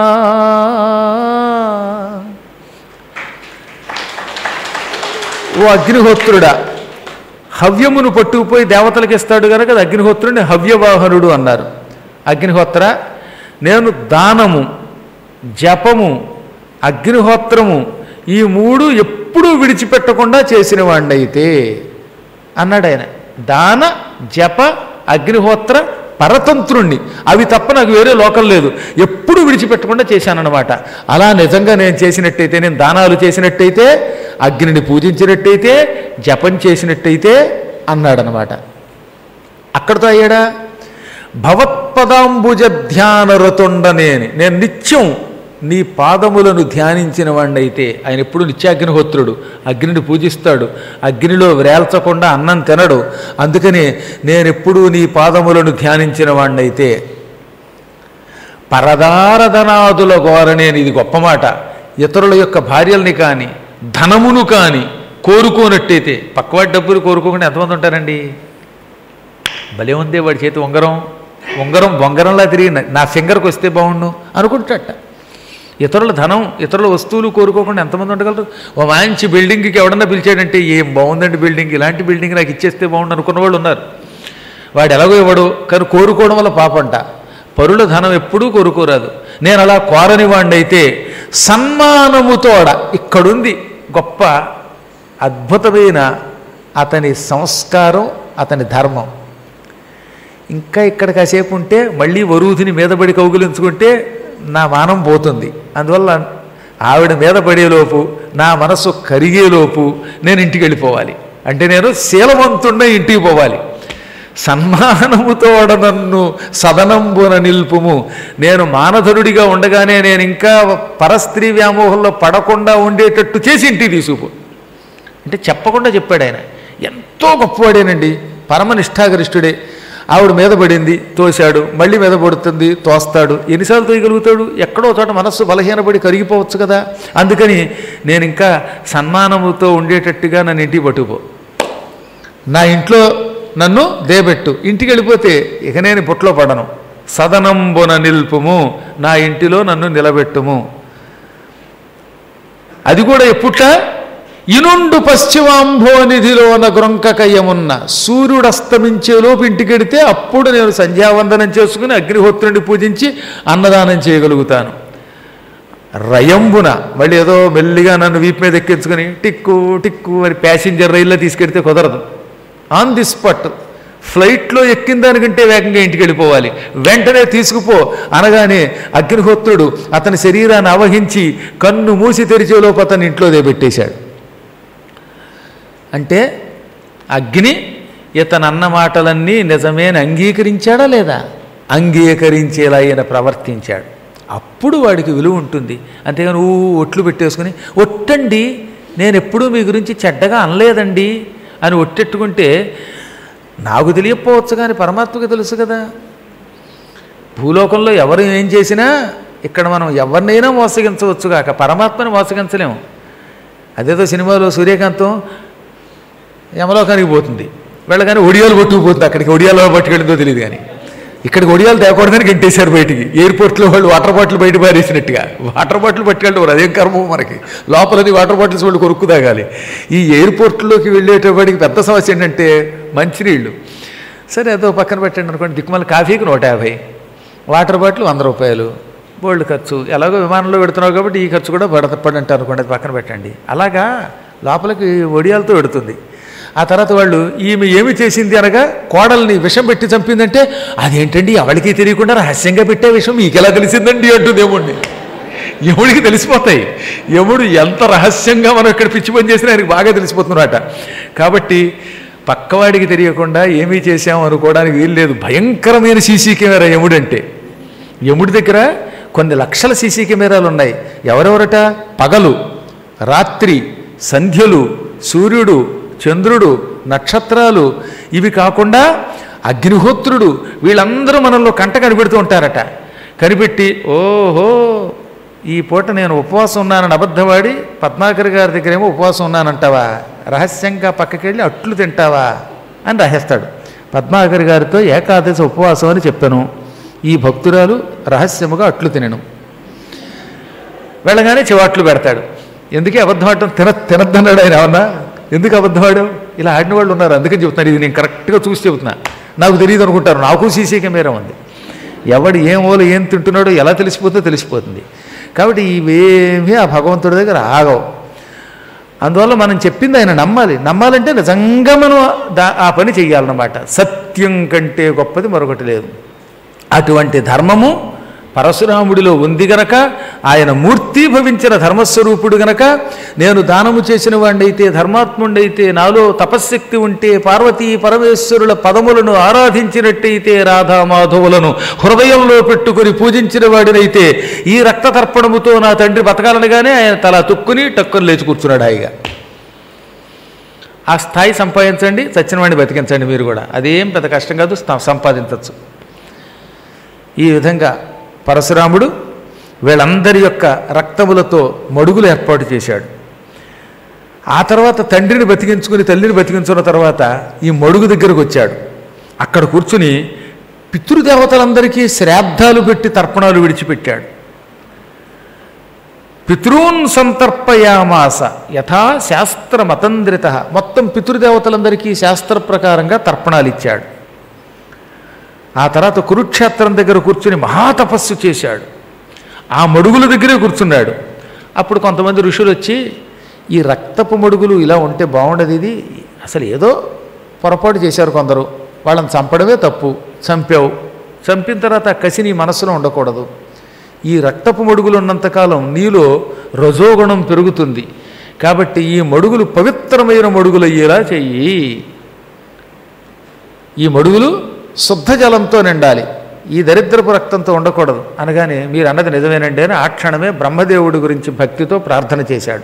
ఓ అగ్నిహోత్రుడా, హవ్యమును పట్టుకుపోయి దేవతలకు ఇస్తాడు కనుక అగ్నిహోత్రుడిని హవ్యవాహనుడు అన్నారు. అగ్నిహోత్ర, నేను దానము, జపము, అగ్నిహోత్రము ఈ మూడు ఎప్పుడూ విడిచిపెట్టకుండా చేసిన వాడినైతే అన్నాడు ఆయన. దాన, జప, అగ్నిహోత్ర పరతంత్రుణ్ణి, అవి తప్ప నాకు వేరే లోకం లేదు, ఎప్పుడు విడిచిపెట్టకుండా చేశానన్నమాట. అలా నిజంగా నేను చేసినట్టయితే, నేను దానాలు చేసినట్టయితే, అగ్నిని పూజించినట్టయితే, జపం చేసినట్టయితే అన్నాడనమాట. అక్కడితో అయ్యాడా? భవత్పదాంబుజ ధ్యానరతుండనేని, నేను నిత్యం నీ పాదములను ధ్యానించిన వాడినైతే. ఆయన ఎప్పుడు నిత్యాగ్నిహోత్రుడు, అగ్నిని పూజిస్తాడు, అగ్నిలో వ్రేల్చకుండా అన్నం తినడు. అందుకని నేనెప్పుడూ నీ పాదములను ధ్యానించిన వాడినైతే. పరదారధనాదుల గోరనేని, ఇది గొప్ప మాట. ఇతరుల యొక్క భార్యల్ని కానీ ధనమును కానీ కోరుకోనట్టయితే, పక్కవాడి డబ్బులు కోరుకోకుండా ఎంతమంది ఉంటారండి? భలే ఉందే వాడి చేతి ఉంగరం, ఉంగరం బొంగరంలా తిరిగి నా ఫింగర్కి వస్తే బాగుండు అనుకుంటాట. ఇతరుల ధనం, ఇతరుల వస్తువులు కోరుకోకుండా ఎంతమంది ఉండగలరు? ఓ మంచి బిల్డింగ్కి ఎవడన్నా పిలిచాడంటే ఏం బాగుందండి బిల్డింగ్, ఇలాంటి బిల్డింగ్ నాకు ఇచ్చేస్తే బాగుండు అనుకున్న వాళ్ళు ఉన్నారు. వాడు ఎలాగో ఇవ్వడు, కానీ కోరుకోవడం వల్ల పాపంట. పరుల ధనం ఎప్పుడూ కోరుకోరాదు. నేను అలా కోరని వాడినైతే సన్మానముతోడ, ఇక్కడుంది గొప్ప అద్భుతమైన అతని సంస్కారం, అతని ధర్మం. ఇంకా ఇక్కడ కాసేపు ఉంటే మళ్ళీ వరూధిని మీదబడి కౌగిలించుకుంటే నా మానం పోతుంది. అందువల్ల ఆవిడ మీద పడేలోపు, నా మనసు కరిగేలోపు నేను ఇంటికి వెళ్ళిపోవాలి. అంటే నేను శీలవంతుడిన ఇంటికి పోవాలి. సన్మానముతోడ నన్ను సదనంబున నిల్పుము, నేను మానధనుడిగా ఉండగానే నేను ఇంకా పరస్త్రీ వ్యామోహంలో పడకుండా ఉండేటట్టు చేసి ఇంటికి తీసుకుపో అంటే చెప్పకుండా చెప్పాడు ఆయన. ఎంతో గొప్పవాడేనండి, పరమనిష్టాగరిష్ఠుడే. ఆవిడ మీద పడింది, తోశాడు, మళ్ళీ మీద పడుతుంది, తోస్తాడు. ఎన్నిసార్లు తోయగలుగుతాడు? ఎక్కడో చోట మనస్సు బలహీనపడి కరిగిపోవచ్చు కదా. అందుకని నేను ఇంకా సన్మానముతో ఉండేటట్టుగా నన్ను ఇంటికి పట్టుకుపో, నా ఇంట్లో నన్ను దేబెట్టు, ఇంటికి వెళ్ళిపోతే ఇక నేను బుట్లో పడను. సదనంబున నిల్పుము, నా ఇంటిలో నన్ను నిలబెట్టుము. అది కూడా ఎప్పుట్లా? ఇనుండు పశ్చిమాంభోనిధిలోన గ్రొంకకయ్యమున్న సూర్యుడు అస్తమించేలోపు ఇంటికెడితే అప్పుడు నేను సంధ్యావందనం చేసుకుని అగ్నిహోత్రుని పూజించి అన్నదానం చేయగలుగుతాను. రయంబున మళ్ళీ ఏదో మెల్లిగా నన్ను వీపు మీద ఎక్కించుకొని టిక్కు టిక్కు అని ప్యాసింజర్ రైల్లో తీసుకెడితే కుదరదు. ఆన్ ది స్పాట్ ఫ్లైట్లో ఎక్కిన దానికంటే వేగంగా ఇంటికి వెళ్ళిపోవాలి. వెంటనే తీసుకుపో అనగానే అగ్నిహోత్రుడు అతని శరీరాన్ని ఆవహించి కన్ను మూసి తెరిచేలోపు అతని ఇంట్లో దేబెట్టేశాడు. అంటే అగ్ని ఇతనన్న మాటలన్నీ నిజమేని అంగీకరించాడా లేదా? అంగీకరించేలా ఆయన ప్రవర్తించాడు. అప్పుడు వాడికి విలువ ఉంటుంది. అంతేగాని ఒట్లు పెట్టేసుకుని ఒట్టండి నేను ఎప్పుడూ మీ గురించి చెడ్డగా అనలేదండి అని ఒట్టెట్టుకుంటే నాకు తెలియకపోవచ్చు కానీ పరమాత్మకు తెలుసు కదా. భూలోకంలో ఎవరు ఏం చేసినా ఇక్కడ మనం ఎవరినైనా మోసగించవచ్చు కాక పరమాత్మని మోసగించలేము. అదేదో సినిమాలో సూర్యకాంతం యమలోకానికి పోతుంది, వెళ్ళగానే ఒడియాలు పట్టుకుపోతుంది. అక్కడికి ఒడియాలో పట్టుకెళ్ళిందో తెలియదు కానీ ఇక్కడికి ఒడియాలు తేకూడదని గంటేశారు బయటికి. ఎయిర్పోర్ట్లో వాళ్ళు వాటర్ బాటిల్ బయట పారేసినట్టుగా వాటర్ బాటిల్ పట్టుకెళ్ళేవారు. అదేం కర్మం మనకి, లోపలని వాటర్ బాటిల్స్ వాళ్ళు కొరుక్కు తాగాలి. ఈ ఎయిర్పోర్ట్లోకి వెళ్ళేటప్పటికి పెద్ద సమస్య ఏంటంటే మంచినీళ్ళు. సరే అదో పక్కన పెట్టండి అనుకోండి, దిక్కుమల్లి కాఫీకి 150, వాటర్ బాటిల్ 100 రూపాయలు, బోల్డ్ ఖర్చు. ఎలాగో విమానంలో పెడుతున్నావు కాబట్టి ఈ ఖర్చు కూడా పడంటారు అనుకోండి, అది పక్కన పెట్టండి. అలాగా లోపలికి ఒడియాలతో పెడుతుంది. ఆ తర్వాత వాళ్ళు ఈమె ఏమి చేసింది అనగా కోడల్ని విషం పెట్టి చంపిందంటే అదేంటండి ఎవరికి తెలియకుండా రహస్యంగా పెట్టే విషయం మీకెలా తెలిసిందండి అంటుంది యముడిని. యముడికి తెలిసిపోతాయి. యముడు ఎంత రహస్యంగా మనం ఇక్కడ పిచ్చి పని చేసినా ఆయనకి బాగా తెలిసిపోతున్నమాట. కాబట్టి పక్కవాడికి తెలియకుండా ఏమీ చేశాం అనుకోవడానికి వీలు లేదు. భయంకరమైన సీసీ కెమెరా యముడు అంటే. యముడి దగ్గర కొన్ని లక్షల సీసీ కెమెరాలు ఉన్నాయి. ఎవరెవరట? పగలు, రాత్రి, సంధ్యలు, సూర్యుడు, చంద్రుడు, నక్షత్రాలు, ఇవి కాకుండా అగ్నిహోత్రుడు, వీళ్ళందరూ మనల్లో కంట కనిపెడుతూ ఉంటారట. కనిపెట్టి ఓహో ఈ పూట నేను ఉపవాసం ఉన్నానని అబద్ధవాడి పద్మాకర్ గారి దగ్గరేమో ఉపవాసం ఉన్నానంటావా, రహస్యంగా పక్కకెళ్ళి అట్లు తింటావా అని రాసేస్తాడు. పద్మాకర్ గారితో ఏకాదశి ఉపవాసం అని చెప్పాను, ఈ భక్తురాలు రహస్యముగా అట్లు తినను. వెళ్ళగానే చివాట్లు పెడతాడు. ఎందుకే అబద్ధం ఆడటం? తినద్దన్నాడు ఆయన. ఏమన్నా ఎందుకు అబద్ధవాడు? ఇలా ఆడిన వాళ్ళు ఉన్నారు, అందుకని చెబుతున్నాను. ఇది నేను కరెక్ట్గా చూసి చెబుతున్నా. నాకు తెలియదు అనుకుంటారు, నాకు సీసీ కెమెరా ఉంది. ఎవడు ఏం ఓలు ఏం తింటున్నాడో ఎలా తెలిసిపోతుందో తెలిసిపోతుంది. కాబట్టి ఇవేమీ ఆ భగవంతుడి దగ్గర ఆగవు. అందువల్ల మనం చెప్పింది ఆయన నమ్మాలంటే నిజంగా మనం ఆ పని చెయ్యాలన్నమాట. సత్యం కంటే గొప్పది మరొకటి లేదు. అటువంటి ధర్మము పరశురాముడిలో ఉంది గనక, ఆయన మూర్తీభవించిన ధర్మస్వరూపుడు గనక, నేను దానము చేసిన వాడినైతే, ధర్మాత్ముడైతే, నాలో తపశ్శక్తి ఉంటే, పార్వతీ పరమేశ్వరుల పదములను ఆరాధించినట్టయితే, రాధామాధవులను హృదయంలో పెట్టుకుని పూజించిన వాడినైతే, ఈ రక్త తర్పణముతో నా తండ్రి బతకాలనగానే ఆయన తల తుక్కుని టక్కుని లేచి కూర్చున్నాడు హాయిగా. ఆ స్థాయి సంపాదించండి, చచ్చిన వాడిని బతికించండి. మీరు కూడా అదేం పెద్ద కష్టం కాదు, సంపాదించవచ్చు. ఈ విధంగా పరశురాముడు వీళ్ళందరి యొక్క రక్తములతో మడుగులు ఏర్పాటు చేశాడు. ఆ తర్వాత తండ్రిని బతికించుకుని తల్లిని బతికించుకున్న తర్వాత ఈ మడుగు దగ్గరకు వచ్చాడు. అక్కడ కూర్చుని పితృదేవతలందరికీ శ్రాద్ధాలు పెట్టి తర్పణాలు విడిచిపెట్టాడు. పితృన్ సంతర్పయామాస యథా శాస్త్ర మతంద్రిత. మొత్తం పితృదేవతలందరికీ శాస్త్ర ప్రకారంగా తర్పణాలు ఇచ్చాడు. ఆ తర్వాత కురుక్షేత్రం దగ్గర కూర్చుని మహాతపస్సు చేశాడు. ఆ మడుగుల దగ్గరే కూర్చున్నాడు. అప్పుడు కొంతమంది ఋషులు వచ్చి, ఈ రక్తపు మడుగులు ఇలా ఉంటే బాగుండదు, ఇది అసలు ఏదో పొరపాటు చేశారు కొందరు, వాళ్ళని చంపడమే తప్పు, చంపావు, చంపిన తర్వాత కసి నీ మనస్సులో ఉండకూడదు. ఈ రక్తపు మడుగులు ఉన్నంతకాలం నీలో రజోగుణం పెరుగుతుంది. కాబట్టి ఈ మడుగులు పవిత్రమైన మడుగులు అయ్యేలా చెయ్యి. ఈ మడుగులు శుద్ధ జలంతో నిండాలి, ఈ దరిద్రపు రక్తంతో ఉండకూడదు అనగానే, మీరు అన్నది నిజమేనండి అని ఆ క్షణమే బ్రహ్మదేవుడి గురించి భక్తితో ప్రార్థన చేశాడు.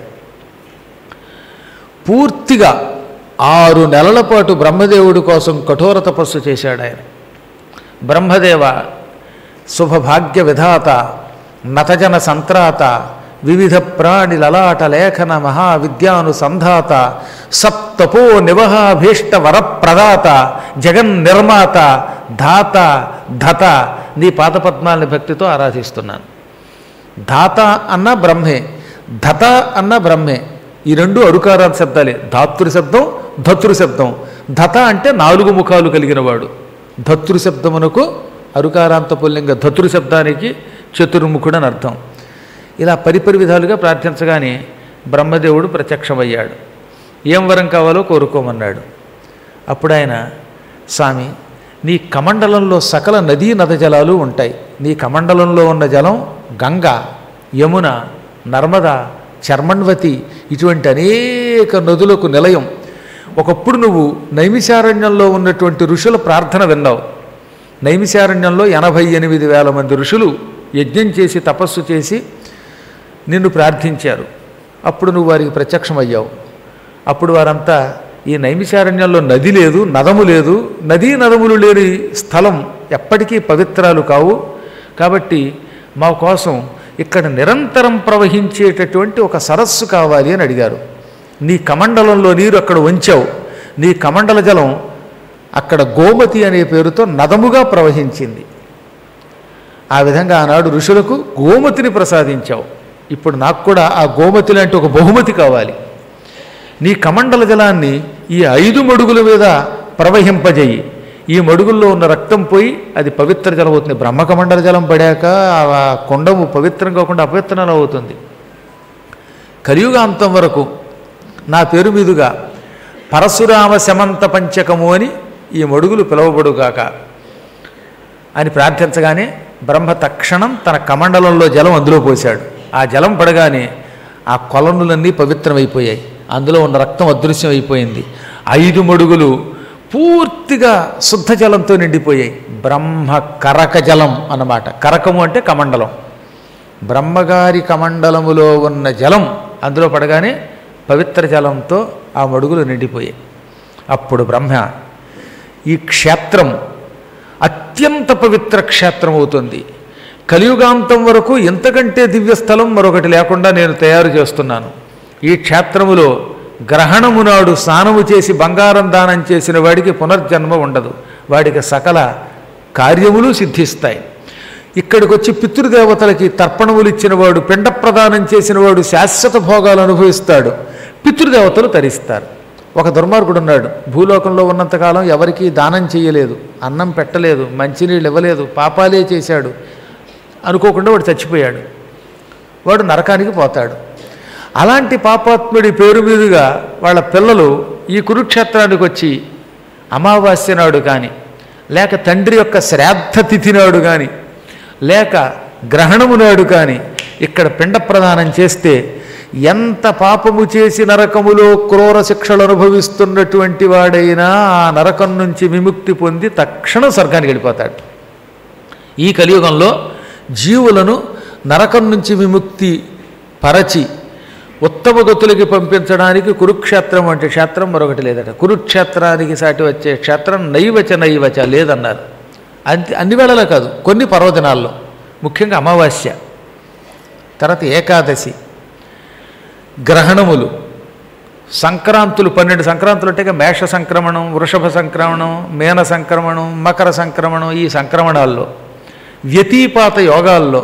పూర్తిగా 6 నెలల పాటు బ్రహ్మదేవుడి కోసం కఠోర తపస్సు చేశాడు ఆయన. బ్రహ్మదేవ శుభభాగ్య విధాత, నతజన సంత్రాత, వివిధ ప్రాణి లలాట లేఖన మహావిద్యానుసంధాత, సప్తపో నివహాభీష్ట వరప్రదాత, జగన్ నిర్మాత, ధాత ధత, నీ పాదపద్మాలని భక్తితో ఆరాధిస్తున్నాను. ధాత అన్న బ్రహ్మే, ధత అన్న బ్రహ్మే, ఈ రెండు అరుకారాంత శబ్దాలే. ధాతృ శబ్దం, ధతృ శబ్దం. ధత అంటే 4 ముఖాలు కలిగిన వాడు. ధతృ శబ్దమునకు అరుకారాంత పుల్లింగ ధతృ శబ్దానికి చతుర్ముఖుడు అని అర్థం. ఇలా పరిపరి విధాలుగా ప్రార్థించగానే బ్రహ్మదేవుడు ప్రత్యక్షమయ్యాడు. ఏం వరం కావాలో కోరుకోమన్నాడు. అప్పుడు ఆయన, స్వామి, నీ కమండలంలో సకల నదీ నద జలాలు ఉంటాయి. నీ కమండలంలో ఉన్న జలం గంగ, యమున, నర్మద, చర్మణ్వతి ఇటువంటి అనేక నదులకు నిలయం. ఒకప్పుడు నువ్వు నైమిషారణ్యంలో ఉన్నటువంటి ఋషుల ప్రార్థన విన్నావు. నైమిషారణ్యంలో 88,000 మంది ఋషులు యజ్ఞం చేసి తపస్సు చేసి నిన్ను ప్రార్థించారు. అప్పుడు నువ్వు వారికి ప్రత్యక్షమయ్యావు. అప్పుడు వారంతా, ఈ నైమిషారణ్యంలో నది లేదు, నదము లేదు, నదీ నదములు లేని స్థలం ఎప్పటికీ పవిత్రాలు కావు, కాబట్టి మా కోసం ఇక్కడ నిరంతరం ప్రవహించేటటువంటి ఒక సరస్సు కావాలి అని అడిగారు. నీ కమండలంలో నీరు అక్కడ ఉంచావు. నీ కమండల జలం అక్కడ గోమతి అనే పేరుతో నదముగా ప్రవహించింది. ఆ విధంగా ఆనాడు ఋషులకు గోమతిని ప్రసాదించావు. ఇప్పుడు నాకు కూడా ఆ గోమతి లాంటి ఒక బహుమతి కావాలి. నీ కమండల జలాన్ని ఈ 5 మడుగుల మీద ప్రవహింపజేయి. ఈ మడుగుల్లో ఉన్న రక్తం పోయి అది పవిత్ర జలం అవుతుంది. బ్రహ్మకమండల జలం పడాక ఆ కొండము పవిత్రం కాకుండా అపవిత్రం అవుతుంది. కలియుగాంతం వరకు నా పేరు మీదుగా పరశురామ శమంత పంచకము అని ఈ మడుగులు పిలువబడుగాక అని ప్రార్థించగానే బ్రహ్మ తక్షణం తన కమండలంలో జలం అందులో పోశాడు. ఆ జలం పడగానే ఆ కొలనులన్నీ పవిత్రమైపోయాయి. అందులో ఉన్న రక్తం అదృశ్యం అయిపోయింది. 5 మడుగులు పూర్తిగా శుద్ధ జలంతో నిండిపోయాయి. బ్రహ్మ కరక జలం అన్నమాట. కరకము అంటే కమండలం. బ్రహ్మగారి కమండలములో ఉన్న జలం అందులో పడగానే పవిత్ర జలంతో ఆ మడుగులు నిండిపోయాయి. అప్పుడు బ్రహ్మ, ఈ క్షేత్రం అత్యంత పవిత్ర క్షేత్రం అవుతుంది. కలియుగాంతం వరకు ఎంతకంటే దివ్యస్థలం మరొకటి లేకుండా నేను తయారు చేస్తున్నాను. ఈ క్షేత్రములో గ్రహణము నాడు స్నానము చేసి బంగారం దానం చేసిన వాడికి పునర్జన్మ ఉండదు. వాడికి సకల కార్యములు సిద్ధిస్తాయి. ఇక్కడికి వచ్చి పితృదేవతలకి తర్పణములు ఇచ్చినవాడు, పిండ ప్రదానం చేసినవాడు శాశ్వత భోగాలు అనుభవిస్తాడు. పితృదేవతలు తరిస్తారు. ఒక దుర్మార్గుడు ఉన్నాడు. భూలోకంలో ఉన్నంతకాలం ఎవరికీ దానం చేయలేదు, అన్నం పెట్టలేదు, మంచినీళ్ళు ఇవ్వలేదు, పాపాలే చేశాడు. అనుకోకుండా వాడు చచ్చిపోయాడు. వాడు నరకానికి పోతాడు. అలాంటి పాపాత్ముడి పేరు మీదుగా వాళ్ళ పిల్లలు ఈ కురుక్షేత్రానికి వచ్చి అమావాస్య నాడు కానీ, లేక తండ్రి యొక్క శ్రాద్ధ తిథి నాడు కానీ, లేక గ్రహణము నాడు కానీ ఇక్కడ పిండ ప్రదానం చేస్తే ఎంత పాపము చేసి నరకములో క్రూర శిక్షలు అనుభవిస్తున్నటువంటి వాడైనా ఆ నరకం నుంచి విముక్తి పొంది తక్షణం స్వర్గానికి వెళ్ళిపోతాడు. ఈ కలియుగంలో జీవులను నరకం నుంచి విముక్తి పరచి ఉత్తమ గతులకి పంపించడానికి కురుక్షేత్రం వంటి క్షేత్రం మరొకటి లేదట. కురుక్షేత్రానికి సాటి వచ్చే క్షేత్రం నైవచ లేదన్నారు. అన్ని వేళలా కాదు, కొన్ని పర్వదినాల్లో, ముఖ్యంగా అమావాస్య, తర్వాత ఏకాదశి, గ్రహణములు, సంక్రాంతులు, 12 సంక్రాంతులు అంటే మేష సంక్రమణం, వృషభ సంక్రమణం, మేన సంక్రమణం, మకర సంక్రమణం, ఈ సంక్రమణాల్లో, వ్యతిపాత యోగాల్లో,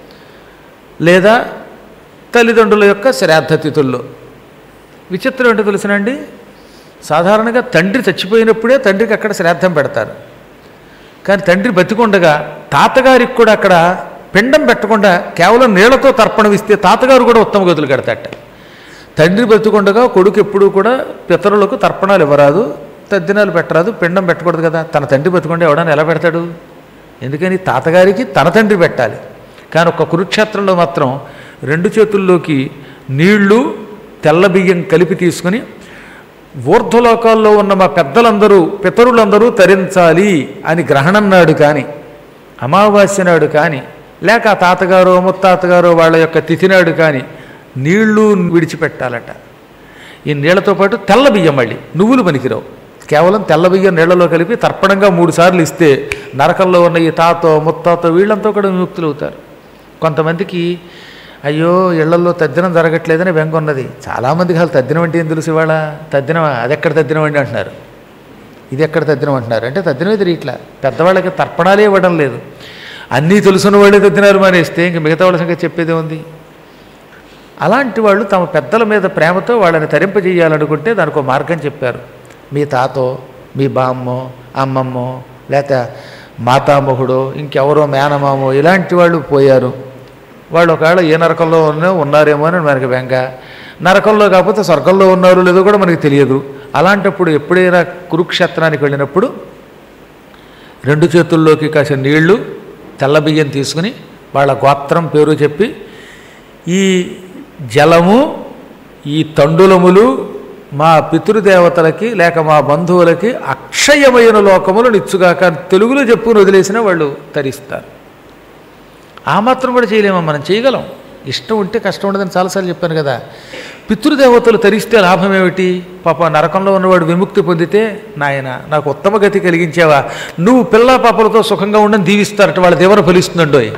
లేదా తల్లిదండ్రుల యొక్క శ్రాద్ధ తిథుల్లో. విచిత్రం ఏంటో తెలుసునండి, సాధారణంగా తండ్రి చచ్చిపోయినప్పుడే తండ్రికి అక్కడ శ్రాద్ధం పెడతారు. కానీ తండ్రి బతికుండగా తాతగారికి కూడా అక్కడ పిండం పెట్టకుండా కేవలం నీళ్లతో తర్పణం ఇస్తే తాతగారు కూడా ఉత్తమ గతులు కడతాట. తండ్రి బతికుండగా కొడుకు ఎప్పుడూ కూడా పితరులకు తర్పణాలు ఇవ్వరాదు, తద్దినాలు పెట్టరాదు, పిండం పెట్టకూడదు కదా. తన తండ్రి బతికుండే ఎవడన్నా ఎలా పెడతాడు? ఎందుకని తాతగారికి తన తండ్రి పెట్టాలి. కానీ ఒక్క కురుక్షేత్రంలో మాత్రం 2 చేతుల్లోకి నీళ్లు, తెల్ల బియ్యం కలిపి తీసుకుని ఊర్ధ్వలోకాల్లో ఉన్న మా పెద్దలందరూ, పితరులందరూ తరించాలి అని గ్రహణం నాడు కానీ, అమావాస్య నాడు కానీ, లేక తాతగారో ముత్తాతగారో వాళ్ళ యొక్క తిథి నాడు కానీ నీళ్లు విడిచిపెట్టాలట. ఈ నీళ్లతో పాటు తెల్ల బియ్యం, మళ్ళీ నువ్వులు పనికిరావు, కేవలం తెల్ల బియ్యం నీళ్లలో కలిపి తర్పణంగా 3 సార్లు ఇస్తే నరకంలో ఉన్న ఈ తాతో ముత్తాతో వీళ్ళంతా కూడా విముక్తులు అవుతారు. కొంతమందికి అయ్యో ఇళ్లలో తద్దినం జరగట్లేదని బెంగ ఉన్నది. చాలామందికి అసలు తద్దినం అంటే ఏం తెలుసు? ఇవాళ తద్దినం, అది ఎక్కడ తద్దినం అండి అంటున్నారు, ఇది ఎక్కడ తద్దినం అంటున్నారు. అంటే తద్దినమే తిరిగిట్లా, పెద్దవాళ్ళకి తర్పణాలే ఇవ్వడం లేదు. అన్నీ తెలుసున్న వాళ్ళే తద్దినాలు మానేస్తే ఇంక మిగతా వాళ్ళ సంగతి చెప్పేదే ఉంది. అలాంటి వాళ్ళు తమ పెద్దల మీద ప్రేమతో వాళ్ళని తరింపజేయాలనుకుంటే దానికి ఒక మార్గం చెప్పారు. మీ తాతో, మీ బామ్మో, అమ్మమ్మో, లేకపోతే మాతామహుడో, ఇంకెవరో మేనమామో ఇలాంటి వాళ్ళు పోయారు. వాళ్ళు ఒకవేళ ఏ నరకంలో ఉన్నారేమో అని మనకి బెంగ. నరకంలో కాకపోతే స్వర్గంలో ఉన్నారు లేదో కూడా మనకి తెలియదు. అలాంటప్పుడు ఎప్పుడైనా కురుక్షేత్రానికి వెళ్ళినప్పుడు 2 చేతుల్లోకి కాసిన నీళ్లు, తెల్ల బియ్యం తీసుకుని వాళ్ళ గోత్రం పేరు చెప్పి, ఈ జలము, ఈ తండులములు మా పితృదేవతలకి లేక మా బంధువులకి అక్షయమైన లోకములు నిచ్చుగాక తెలుగులో చెప్పుకుని వదిలేసిన వాళ్ళు తరిస్తారు. ఆ మాత్రం కూడా చేయలేమో, మనం చేయగలం. ఇష్టం ఉంటే కష్టం ఉండదని చాలాసార్లు చెప్పాను కదా. పితృదేవతలు తరిస్తే లాభం ఏమిటి? పాప నరకంలో ఉన్నవాడు విముక్తి పొందితే, నాయన నాకు ఉత్తమ గతి కలిగించావా, నువ్వు పిల్లా పాపలతో సుఖంగా ఉండని దీవిస్తారట. వాళ్ళ దేవర ఫలిస్తుందండోయ్.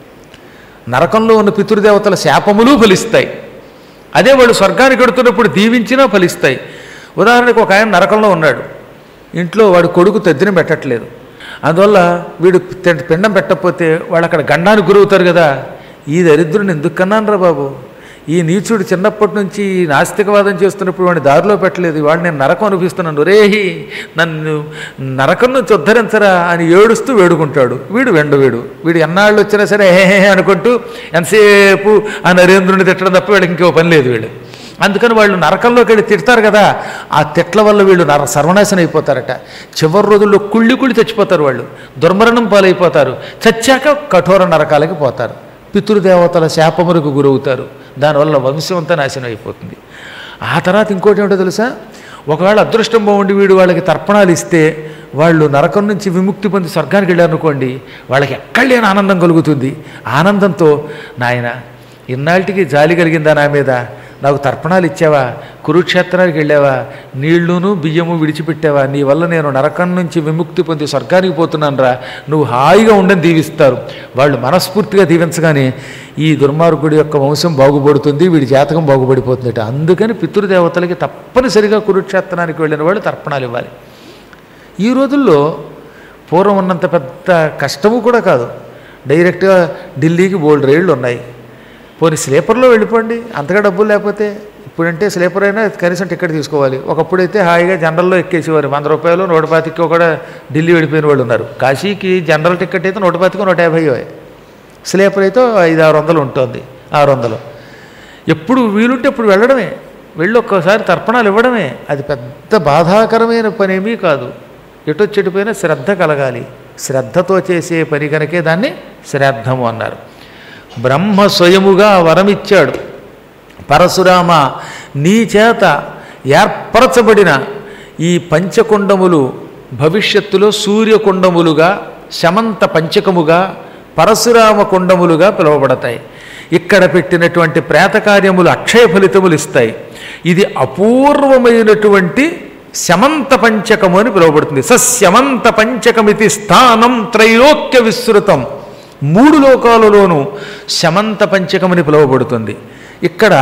నరకంలో ఉన్న పితృదేవతల శాపములు ఫలిస్తాయి. అదే వాళ్ళు స్వర్గానికి వెడుతున్నప్పుడు దీవించినా ఫలిస్తాయి. ఉదాహరణకు ఒక ఆయన నరకంలో ఉన్నాడు, ఇంట్లో వాడు కొడుకు తెద్దిని పెట్టట్లేదు. అందువల్ల వీడు పిండం పెట్టకపోతే వాళ్ళు అక్కడ గండానికి గురవుతారు కదా. ఈ దరిద్రుని ఎందుకు కన్నాను రా బాబు, ఈ నీచుడు చిన్నప్పటి నుంచి నాస్తికవాదం చేస్తున్నప్పుడు వాడిని దారిలో పెట్టలేదు, వాడు నేను నరకం అనిపిస్తున్నాను, రేహి నన్ను నరకం నుంచి ఉద్ధరించరా అని ఏడుస్తూ వేడుకుంటాడు. వీడు ఎన్నాళ్ళు వచ్చినా సరే హే అనుకుంటూ ఎంతసేపు ఆ నరేంద్రుని తిట్టడం తప్ప వీళ్ళకి ఇంకో పని లేదు వీళ్ళు. అందుకని వాళ్ళు నరకంలోకి వెళ్ళి తిడతారు కదా, ఆ తిట్ల వల్ల వీళ్ళు సర్వనాశనం అయిపోతారట. చివరి రోజుల్లో కుళ్ళి చచ్చిపోతారు వాళ్ళు, దుర్మరణం పాలైపోతారు. చచ్చాక కఠోర నరకాలకి పోతారు, పితృదేవతల శాపములకు గురవుతారు. దానివల్ల వంశం అంతా నాశనం అయిపోతుంది. ఆ తర్వాత ఇంకోటి ఏమిటో తెలుసా, ఒకవేళ అదృష్టం బాగుండి వీడు వాళ్ళకి తర్పణాలు ఇస్తే వాళ్ళు నరకం నుంచి విముక్తి పొంది స్వర్గానికి వెళ్ళారనుకోండి, వాళ్ళకి ఎక్కడ లేని ఆనందం కలుగుతుంది. ఆనందంతో, నాయన ఇన్నాళ్ళకి జాలి కలిగిందా నా మీద, నాకు తర్పణాలు ఇచ్చావా, కురుక్షేత్రానికి వెళ్ళావా, నీళ్లును బియ్యము విడిచిపెట్టావా, నీ వల్ల నేను నరకం నుంచి విముక్తి పొంది స్వర్గానికి పోతున్నాను రా, నువ్వు హాయిగా ఉండని దీవిస్తారు. వాళ్ళు మనస్ఫూర్తిగా దీవించగానే ఈ దుర్మార్గుడి యొక్క వంశం బాగుపడుతుంది, వీడి జాతకం బాగుపడిపోతుందట. అందుకని పితృదేవతలకి తప్పనిసరిగా కురుక్షేత్రానికి వెళ్ళిన వాళ్ళు తర్పణాలు ఇవ్వాలి. ఈ రోజుల్లో పూర్వం ఉన్నంత పెద్ద కష్టము కూడా కాదు. డైరెక్ట్గా ఢిల్లీకి బోల్డ్ రైళ్ళు ఉన్నాయి. పోనీ స్లీపర్లో వెళ్ళిపోండి, అంతగా డబ్బులు లేకపోతే. ఇప్పుడంటే స్లీపర్ అయినా కనీసం టికెట్ తీసుకోవాలి. ఒకప్పుడైతే హాయిగా జనరల్లో ఎక్కేసేవారు. 100 రూపాయలు 125 కూడా ఢిల్లీ వెళ్ళిపోయిన వాళ్ళు ఉన్నారు. కాశీకి జనరల్ టికెట్ అయితే 125 150, స్లీపర్ అయితే 500-600 ఉంటుంది. 600 ఎప్పుడు వీలుంటే ఎప్పుడు వెళ్ళడమే, వెళ్ళి ఒక్కసారి తర్పణాలు ఇవ్వడమే. అది పెద్ద బాధాకరమైన పనేమీ కాదు. ఎటొచ్చెటిపోయినా శ్రద్ధ కలగాలి. శ్రద్ధతో చేసే పని కనుకే దాన్ని శ్రాద్ధము అన్నారు. బ్రహ్మ స్వయముగా వరమిచ్చాడు, పరశురామ నీ చేత ఏర్పరచబడిన ఈ పంచకుండములు భవిష్యత్తులో సూర్యకుండములుగా, శమంత పంచకముగా, పరశురామ కుండములుగా పిలువబడతాయి. ఇక్కడ పెట్టినటువంటి ప్రేతకార్యములు అక్షయ ఫలితములు ఇస్తాయి. ఇది అపూర్వమైనటువంటి శమంత పంచకము అని పిలువబడుతుంది. సశమంత పంచకమితి స్థానం త్రైలోక్య విస్తృతం. 3 లోకాలలోనూ శమంత పంచకమని పిలువబడుతుంది. ఇక్కడ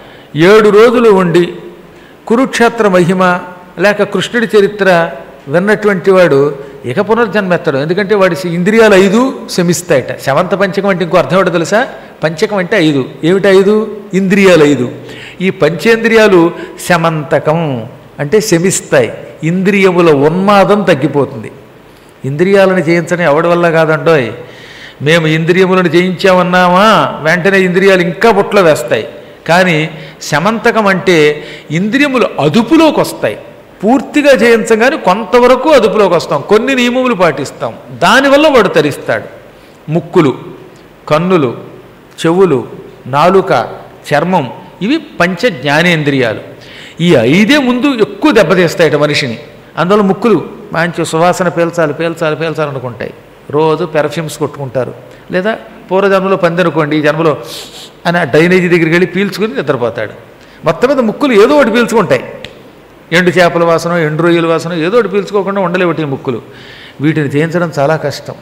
7 రోజులు ఉండి కురుక్షేత్ర మహిమ లేక కృష్ణుడి చరిత్ర విన్నటువంటి వాడు ఇక పునర్జన్మెత్తడు. ఎందుకంటే వాడి ఇంద్రియాలు 5 శమిస్తాయట. శమంత పంచకం అంటే ఇంకో అర్థం ఏంటో తెలుసా? పంచకం అంటే 5. ఏమిటి 5? ఇంద్రియాలు 5. ఈ పంచేంద్రియాలు శమంతకం అంటే శమిస్తాయి. ఇంద్రియముల ఉన్మాదం తగ్గిపోతుంది. ఇంద్రియాలను జయించడం ఎవడి వల్ల కాదండోయ్. మేము ఇంద్రియములను జయించామన్నామా వెంటనే ఇంద్రియాలు ఇంకా బుట్టలో వేస్తాయి. కానీ శమంతకం అంటే ఇంద్రియములు అదుపులోకి వస్తాయి. పూర్తిగా జయించగానే కొంతవరకు అదుపులోకి వస్తాం, కొన్ని నియమములు పాటిస్తాం. దానివల్ల వాడు తరిస్తాడు. ముక్కులు, కన్నులు, చెవులు, నాలుక, చర్మం ఇవి పంచ జ్ఞానేంద్రియాలు. ఈ 5 ముందు ఎక్కువ దెబ్బతీస్తాయట మనిషిని. అందువల్ల ముక్కులు మంచి సువాసన పీల్చాలి అనుకుంటాయి. రోజు పెర్ఫ్యూమ్స్ కొట్టుకుంటారు. లేదా పూర్వజన్మలో పందనుకోండి, ఈ జన్మలో అని డ్రైనేజీ దగ్గరికి వెళ్ళి పీల్చుకుని నిద్రపోతాడు. మొత్తం మీద ముక్కులు ఏదో ఒకటి పీల్చుకుంటాయి. ఎండు చేపల వాసన, ఎండు రొయ్యల వాసన ఏదో ఒకటి పీల్చుకోకుండా ఉండలేవటి ముక్కులు. వీటిని చేయించడం చాలా కష్టం.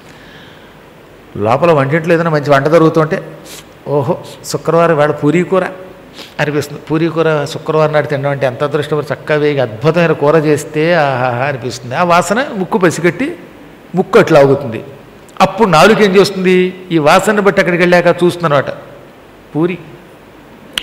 లోపల వంటింట్లో ఏదైనా మంచి వంట జరుగుతుంటే ఓహో శుక్రవారం వేళ పూరీ కూర అనిపిస్తుంది. పూరీ కూర శుక్రవారం నాడు తినడం అంటే ఎంత అదృష్టం. చక్కగా వేగి అద్భుతమైన కూర చేస్తే ఆహాహా అనిపిస్తుంది. ఆ వాసన ముక్కు పసిగట్టి ముక్కు అట్లా అవుతుంది. అప్పుడు నాలుగు ఏం చేస్తుంది? ఈ వాసనని బట్టి అక్కడికి వెళ్ళాక చూస్తుందన్నమాట. పూరి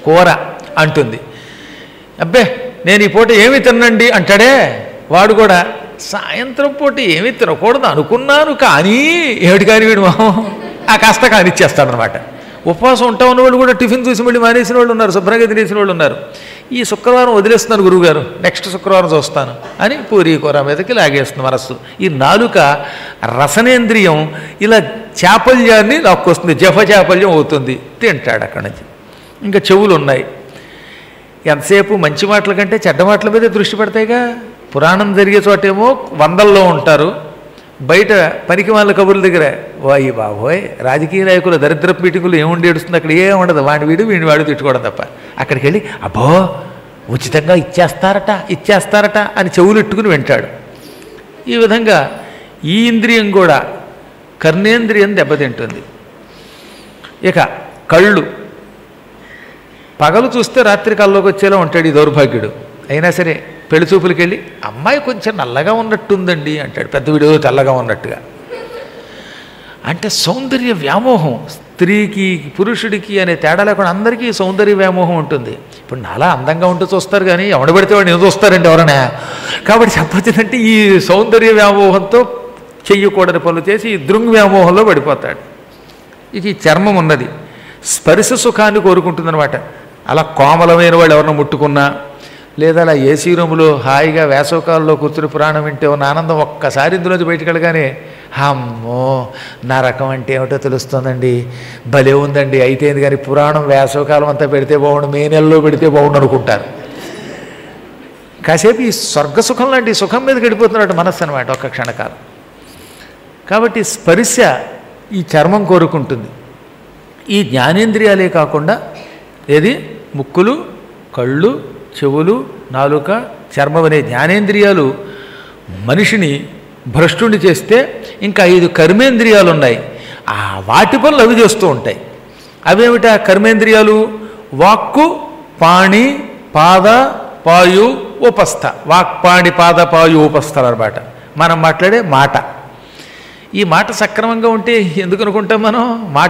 కూర అంటుంది. అబ్బే నేను ఈ పూట ఏమి తినండి అంటాడే, వాడు కూడా సాయంత్రం పూట ఏమి తినకూడదు అనుకున్నాను కానీ ఏమిటి కానీ వీడు ఆ కాస్త కానిచ్చేస్తాడనమాట. ఉపవాసం ఉంటా ఉన్న వాళ్ళు కూడా టిఫిన్ చూసి మళ్ళీ మానేసిన వాళ్ళు ఉన్నారు, శుభ్రంగా తినేసిన వాళ్ళు ఉన్నారు. ఈ శుక్రవారం వదిలేస్తున్నారు గురువుగారు, నెక్స్ట్ శుక్రవారం చూస్తాను అని పూరీ కూర మీదకి లాగేస్తుంది మనస్సు. ఈ నాలుక రసనేంద్రియం ఇలా చాపల్యాన్ని లాక్కొస్తుంది, చాపల్యం అవుతుంది, తింటాడు అక్కడి నుంచి. ఇంకా చెవులు ఉన్నాయి, ఎంతసేపు మంచి మాటల కంటే చెడ్డ మాటల మీదే దృష్టి పెడతాయిగా. పురాణం జరిగే చోటేమో 100ల్లో ఉంటారు, బయట పనికి వాళ్ళ కబుర్ల దగ్గర వాయి బాబోయ్ రాజకీయ నాయకుల దరిద్రపు మీటింగులు ఏముండి ఏడుస్తుంది, అక్కడ ఏముండదు, వీడిని వాడు తిట్టుకోవడం తప్ప. అక్కడికి వెళ్ళి అబ్బో ఉచితంగా ఇచ్చేస్తారట అని చెవులు ఎట్టుకుని వింటాడు. ఈ విధంగా ఈ ఇంద్రియం కూడా కర్ణేంద్రియం దెబ్బతింటుంది. ఇక కళ్ళు, పగలు చూస్తే రాత్రి కల్లోకి వచ్చేలా ఉంటాడు ఈ దౌర్భాగ్యుడు. అయినా సరే పెళ్లి చూపులకి వెళ్ళి అమ్మాయి కొంచెం నల్లగా ఉన్నట్టుందండి అంటాడు, పెద్ద వీడు తెల్లగా ఉన్నట్టుగా. అంటే సౌందర్య వ్యామోహం, స్త్రీకి పురుషుడికి అనే తేడా లేకుండా అందరికీ సౌందర్య వ్యామోహం ఉంటుంది. ఇప్పుడు నాలా అందంగా ఉంటూ చూస్తారు కానీ ఎవడ పడితే వాడిని ఏం చూస్తారండి ఎవరైనా. కాబట్టి చెప్పొచ్చిందంటే ఈ సౌందర్య వ్యామోహంతో చెయ్యకూడని పనులు చేసి ఈ దృంగ్ వ్యామోహంలో పడిపోతాడు. ఇక ఈ చర్మం ఉన్నది స్పర్శ సుఖాన్ని కోరుకుంటుందన్నమాట. అలా కోమలమైన వాళ్ళు ఎవరిని ముట్టుకున్నా, లేదా అలా ఏసీ రూములో హాయిగా వేసవకాలంలో కూర్చుని పురాణం వింటే ఉన్న ఆనందం ఒక్కసారి ఇందులోంచి బయటకు వెళ్ళగానే అమ్మో నరకం అంటే ఏమిటో తెలుస్తుందండి, భలే ఉందండి, అయితేంది కానీ పురాణం వేసవకాలం అంతా పెడితే బాగుండు, మే నెలలో పెడితే బాగుండు అనుకుంటారు. కాసేపు ఈ స్వర్గసుఖం లాంటి సుఖం మీద గడిపోతున్నట్టు మనస్సు అనమాట ఒక్క క్షణకాలం. కాబట్టి స్పర్శ ఈ చర్మం కోరుకుంటుంది. ఈ జ్ఞానేంద్రియాలే కాకుండా ఏది ముక్కులు, కళ్ళు, చెవులు, నాలుక, చర్మం అనే జ్ఞానేంద్రియాలు మనిషిని భ్రష్టుని చేస్తే ఇంకా 5 కర్మేంద్రియాలు ఉన్నాయి. ఆ వాటి పనులు అవి చేస్తూ ఉంటాయి. అవేమిటా కర్మేంద్రియాలు? వాక్కు, పాణి, పాద, పాయు, ఉపస్థ. వాక్, పాణి, పాద, పాయు, ఉపస్థలు అన్నమాట మనం మాట్లాడే మాట. ఈ మాట సక్రమంగా ఉంటే ఎందుకు అనుకుంటాం మనం? మాట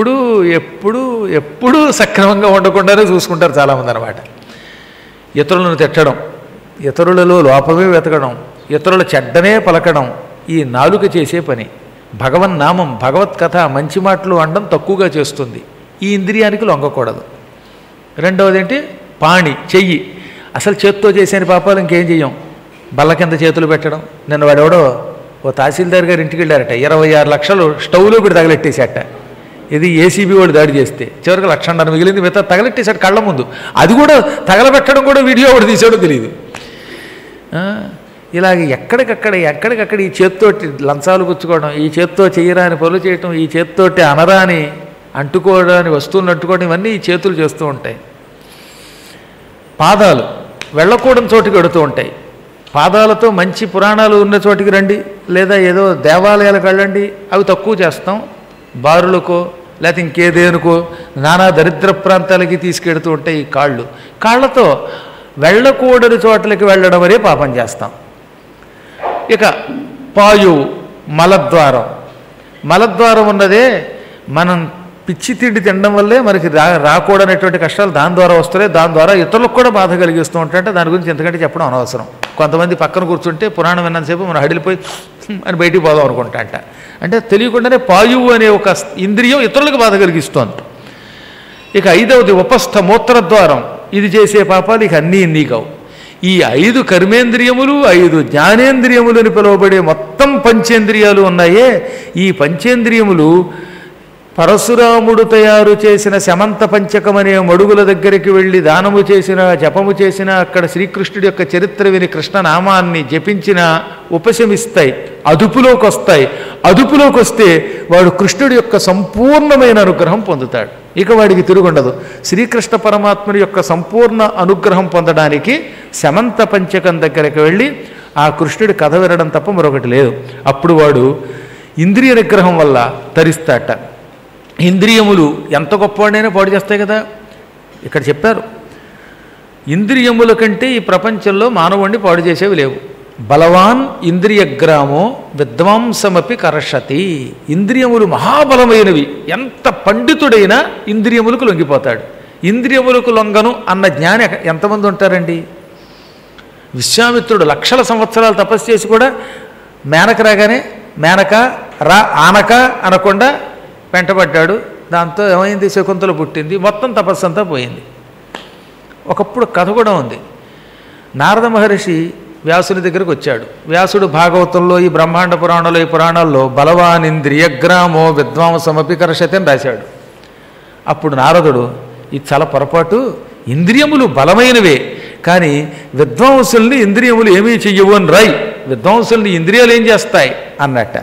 ఎప్పుడూ సక్రమంగా ఉండకుండానే చూసుకుంటారు చాలామంది అన్నమాట. ఇతరులను తిట్టడం, ఇతరులలో లోపమే వెతకడం, ఇతరుల చెడ్డనే పలకడం ఈ నాలుక చేసే పని. భగవన్నామం, భగవత్ కథ, మంచి మాటలు అనడం తక్కువగా చేస్తుంది. ఈ ఇంద్రియానికి లొంగకూడదు. రెండవది ఏంటి? పాణి, చెయ్యి. అసలు చేత్తో చేసేని పాపాలు ఇంకేం చెయ్యం. బల్ల కింద చేతులు పెట్టడం. నిన్న వాడెవడో ఓ తహసీల్దార్ గారు ఇంటికి వెళ్ళారట, 26 లక్షలు స్టవ్లో పెట్టి తగలెట్టేశాట. ఇది ఏసీబీ వాడు దాడి చేస్తే చివరికి 1.5 లక్షలు మిగిలింది, మిగతా తగలెట్టేశాడు కళ్ళ ముందు. అది కూడా తగలబెట్టడం కూడా వీడియో ఒకటి తీసాడో తెలియదు. ఇలాగ ఎక్కడికక్కడ ఈ చేత్తోటి లంచాలు పుచ్చుకోవడం, ఈ చేత్తో చేయరాని పనులు చేయటం, ఈ చేత్తోటి అనరాని అంటుకోవడాని వస్తువులను అంటుకోవడం, ఇవన్నీ ఈ చేతులు చేస్తూ ఉంటాయి. పాదాలు వెళ్ళకూడని చోటుకి వెడుతూ ఉంటాయి. పాదాలతో మంచి పురాణాలు ఉన్న చోటికి రండి, లేదా ఏదో దేవాలయాలకు వెళ్ళండి, అవి తక్కువ చేస్తాం. బారులకో లేకపోతే ఇంకేదేనుకో నానా దరిద్ర ప్రాంతాలకి తీసుకెడుతూ ఉంటాయి ఈ కాళ్ళు. కాళ్ళతో వెళ్ళకూడని చోట్లకి వెళ్ళడం వరే పాపం చేస్తాం. ఇక పాయువు, మలద్వారం. మలద్వారం ఉన్నదే మనం పిచ్చి తిండి తినడం వల్లే మనకి రాకూడనటువంటి కష్టాలు దాని ద్వారా వస్తున్నాయి. దాని ద్వారా ఇతరులకు కూడా బాధ కలిగిస్తూ ఉంటాయంటే దాని గురించి ఎంతకంటే చెప్పడం అనవసరం. కొంతమంది పక్కన కూర్చుంటే పురాణం విన్నంతసేపు మనం హడిలిపోయి అని బయటికి పోదాం అనుకుంటా అంటే తెలియకుండానే పాయువు అనే ఒక ఇంద్రియం ఇతరులకు బాధ కలిగిస్తోంది. ఇక 5వది ఉపస్థ, మూత్రద్వారం. ఇది చేసే పాపాలు ఇక అన్నీ కావు. ఈ 5 కర్మేంద్రియములు, 5 జ్ఞానేంద్రియములు అని పిలువబడే మొత్తం పంచేంద్రియాలు ఉన్నాయే, ఈ పంచేంద్రియములు పరశురాముడు తయారు చేసిన శమంత పంచకమనే మడుగుల దగ్గరికి వెళ్ళి దానము చేసిన, జపము చేసిన, అక్కడ శ్రీకృష్ణుడి యొక్క చరిత్ర విని కృష్ణనామాన్ని జపించిన ఉపశమిస్తాయి, అదుపులోకి వస్తాయి. అదుపులోకి వస్తే వాడు కృష్ణుడి యొక్క సంపూర్ణమైన అనుగ్రహం పొందుతాడు. ఇక వాడికి తిరుగుండదు. శ్రీకృష్ణ పరమాత్ముని యొక్క సంపూర్ణ అనుగ్రహం పొందడానికి శమంత పంచకం దగ్గరికి వెళ్ళి ఆ కృష్ణుడి కథ వినడం తప్ప మరొకటి లేదు. అప్పుడు వాడు ఇంద్రియ నిగ్రహం వల్ల తరిస్తాట. ఇంద్రియములు ఎంత గొప్పవాడైనా పాడు చేస్తాయి కదా. ఇక్కడ చెప్పారు, ఇంద్రియముల కంటే ఈ ప్రపంచంలో మానవుణ్ణి పాడు చేసేవి లేవు. బలవాన్ ఇంద్రియగ్రామో విద్వాంసమపి కర్షతి. ఇంద్రియములు మహాబలమైనవి. ఎంత పండితుడైనా ఇంద్రియములకు లొంగిపోతాడు. ఇంద్రియములకు లొంగను అన్న జ్ఞాని ఎంతమంది ఉంటారండి? విశ్వామిత్రుడు లక్షల సంవత్సరాలు తపస్సు చేసి కూడా మేనక రాగానే మేనక రా ఆనక అనకుండా వెంటబడ్డాడు. దాంతో ఏమైంది? శకుంతల పుట్టింది. మొత్తం తపస్సు అంతా పోయింది. ఒకప్పుడు కథ కూడా ఉంది. నారద మహర్షి వ్యాసుని దగ్గరకు వచ్చాడు. వ్యాసుడు భాగవతంలో, ఈ బ్రహ్మాండ పురాణంలో, ఈ పురాణాల్లో బలవాన్ ఇంద్రియగ్రామో విద్వాంసమపి కర్షతి అని రాశాడు. అప్పుడు నారదుడు, ఇది చాలా పొరపాటు, ఇంద్రియములు బలమైనవే, కానీ విద్వాంసుల్ని ఇంద్రియములు ఏమీ చెయ్యవు అని రాయి, విద్వాంసుల్ని ఇంద్రియాలు ఏం చేస్తాయి అన్నట్ట.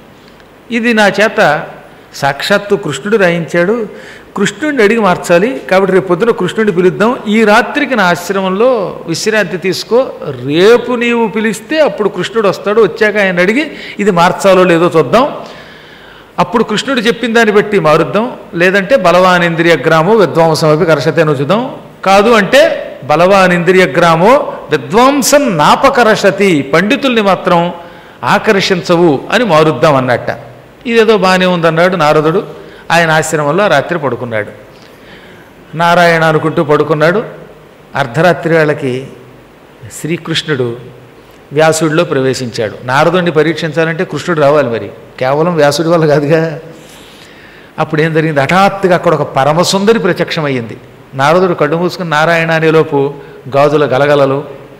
ఇది నా చేత సాక్షాత్తు కృష్ణుడు రాయించాడు. కృష్ణుడిని అడిగి మార్చాలి. కాబట్టి రేపు పొద్దున కృష్ణుడిని పిలుద్దాం. ఈ రాత్రికి నా ఆశ్రమంలో విశ్రాంతి తీసుకో, రేపు నీవు పిలిస్తే అప్పుడు కృష్ణుడు వస్తాడు. వచ్చాక ఆయన అడిగి ఇది మార్చాలో లేదో చూద్దాం. అప్పుడు కృష్ణుడు చెప్పిన దాన్ని బట్టి మారుద్దాం. లేదంటే బలవాన్ ఇంద్రియగ్రామో విద్వాంసమపి కర్షతే నుచుదాం. కాదు అంటే బలవాన్ ఇంద్రియగ్రామో విద్వాంసం నాపకర్షతి, పండితుల్ని మాత్రం ఆకర్షించవు అని మారుద్దాం అన్నట్ట. ఇదేదో బాగానే ఉందన్నాడు నారదుడు. ఆయన ఆశ్రమంలో రాత్రి పడుకున్నాడు. నారాయణ అనుకుంటూ పడుకున్నాడు. అర్ధరాత్రి వేళకి శ్రీకృష్ణుడు వ్యాసుడిలో ప్రవేశించాడు. నారదుడిని పరీక్షించాలంటే కృష్ణుడు రావాలి, మరి కేవలం వ్యాసుడి వల్ల కాదుగా. అప్పుడు ఏం జరిగింది? హఠాత్తుగా అక్కడ ఒక పరమసుందరి ప్రత్యక్షమయ్యింది. నారదుడు కళ్ళు మూసుకుని నారాయణ అనేలోపు గాజుల గలగలలు,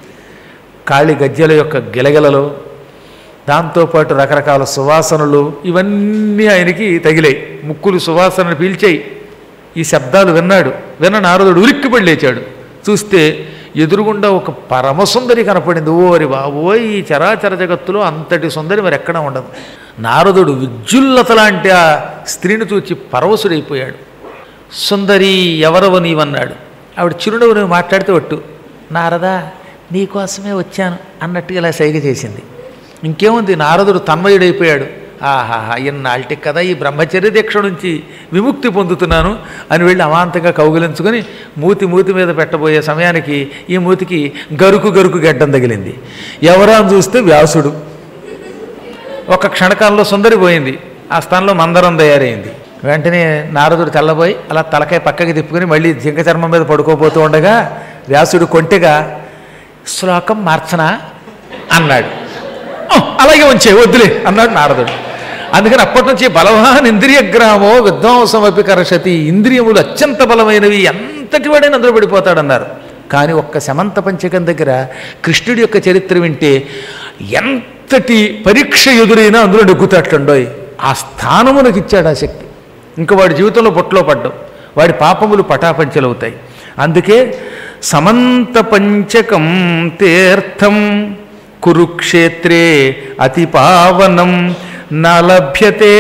కాళి గజ్జల యొక్క గిలగలలు, దాంతోపాటు రకరకాల సువాసనలు ఇవన్నీ ఆయనకి తగిలాయి. ముక్కులు సువాసనను పీల్చాయి. ఈ శబ్దాలు విన్నాడు. విన్న నారదుడు ఉలిక్కిపడి లేచాడు. చూస్తే ఎదురుగుండా ఒక పరమసుందరి కనపడింది. ఓరి బాబోయ్, ఈ చరాచర జగత్తులో అంతటి సుందరి మరి ఎక్కడా ఉండదు. నారదుడు విద్యుల్లత లాంటి ఆ స్త్రీని చూచి పరవశుడైపోయాడు. సుందరి ఎవరవ నీవన్నాడు. ఆవిడ చిరునవ్వు మాట్లాడితే ఒట్టు, నారదా నీకోసమే వచ్చాను అన్నట్టుగా ఇలా సైగ చేసింది. ఇంకేముంది, నారదుడు తన్మయుడైపోయాడు. ఆహాహా, ఇన్నాళ్ళకి కదా ఈ బ్రహ్మచర్య దీక్ష నుంచి విముక్తి పొందుతున్నాను అని వెళ్ళి అమాంతంగా కౌగిలించుకొని మూతి మీద పెట్టబోయే సమయానికి ఈ మూతికి గరుకు గడ్డం తగిలింది. ఎవరా అని చూస్తే వ్యాసుడు. ఒక క్షణకాలంలో సుందరి పోయింది. ఆ స్థానంలో మందరం తయారైంది. వెంటనే నారదుడు తెల్లబోయి అలా తలకాయ పక్కకి తిప్పుకొని మళ్ళీ జింక చర్మం మీద పడుకోబోతూ ఉండగా వ్యాసుడు కొంటెగా శ్లోకం మార్చనా అన్నాడు. అలాగే ఉంచే వద్దులే అన్నాడు నారదుడు. అందుకని అప్పటి నుంచి బలవాన్ ఇంద్రియగ్రామో విద్వాంసమపి కర్షతి, ఇంద్రియములు అత్యంత బలమైనవి, ఎంతటి వాడైనా అందులో పడిపోతాడన్నారు. కానీ ఒక్క సమంత పంచకం దగ్గర కృష్ణుడి యొక్క చరిత్ర వింటే ఎంతటి పరీక్ష ఎదురైనా అందులో నెగ్గుతాట్లండోయ్. ఆ స్థానమునకు ఇచ్చాడు ఆ శక్తి. ఇంకా వాడి జీవితంలో బొట్లో పడ్డం, వాడి పాపములు పటాపంచలవుతాయి. అందుకే సమంత పంచకం తీర్థం కురుక్షేత్రే అతి పావనం నలభ్యతే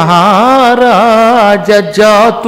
మహారాజ జాతు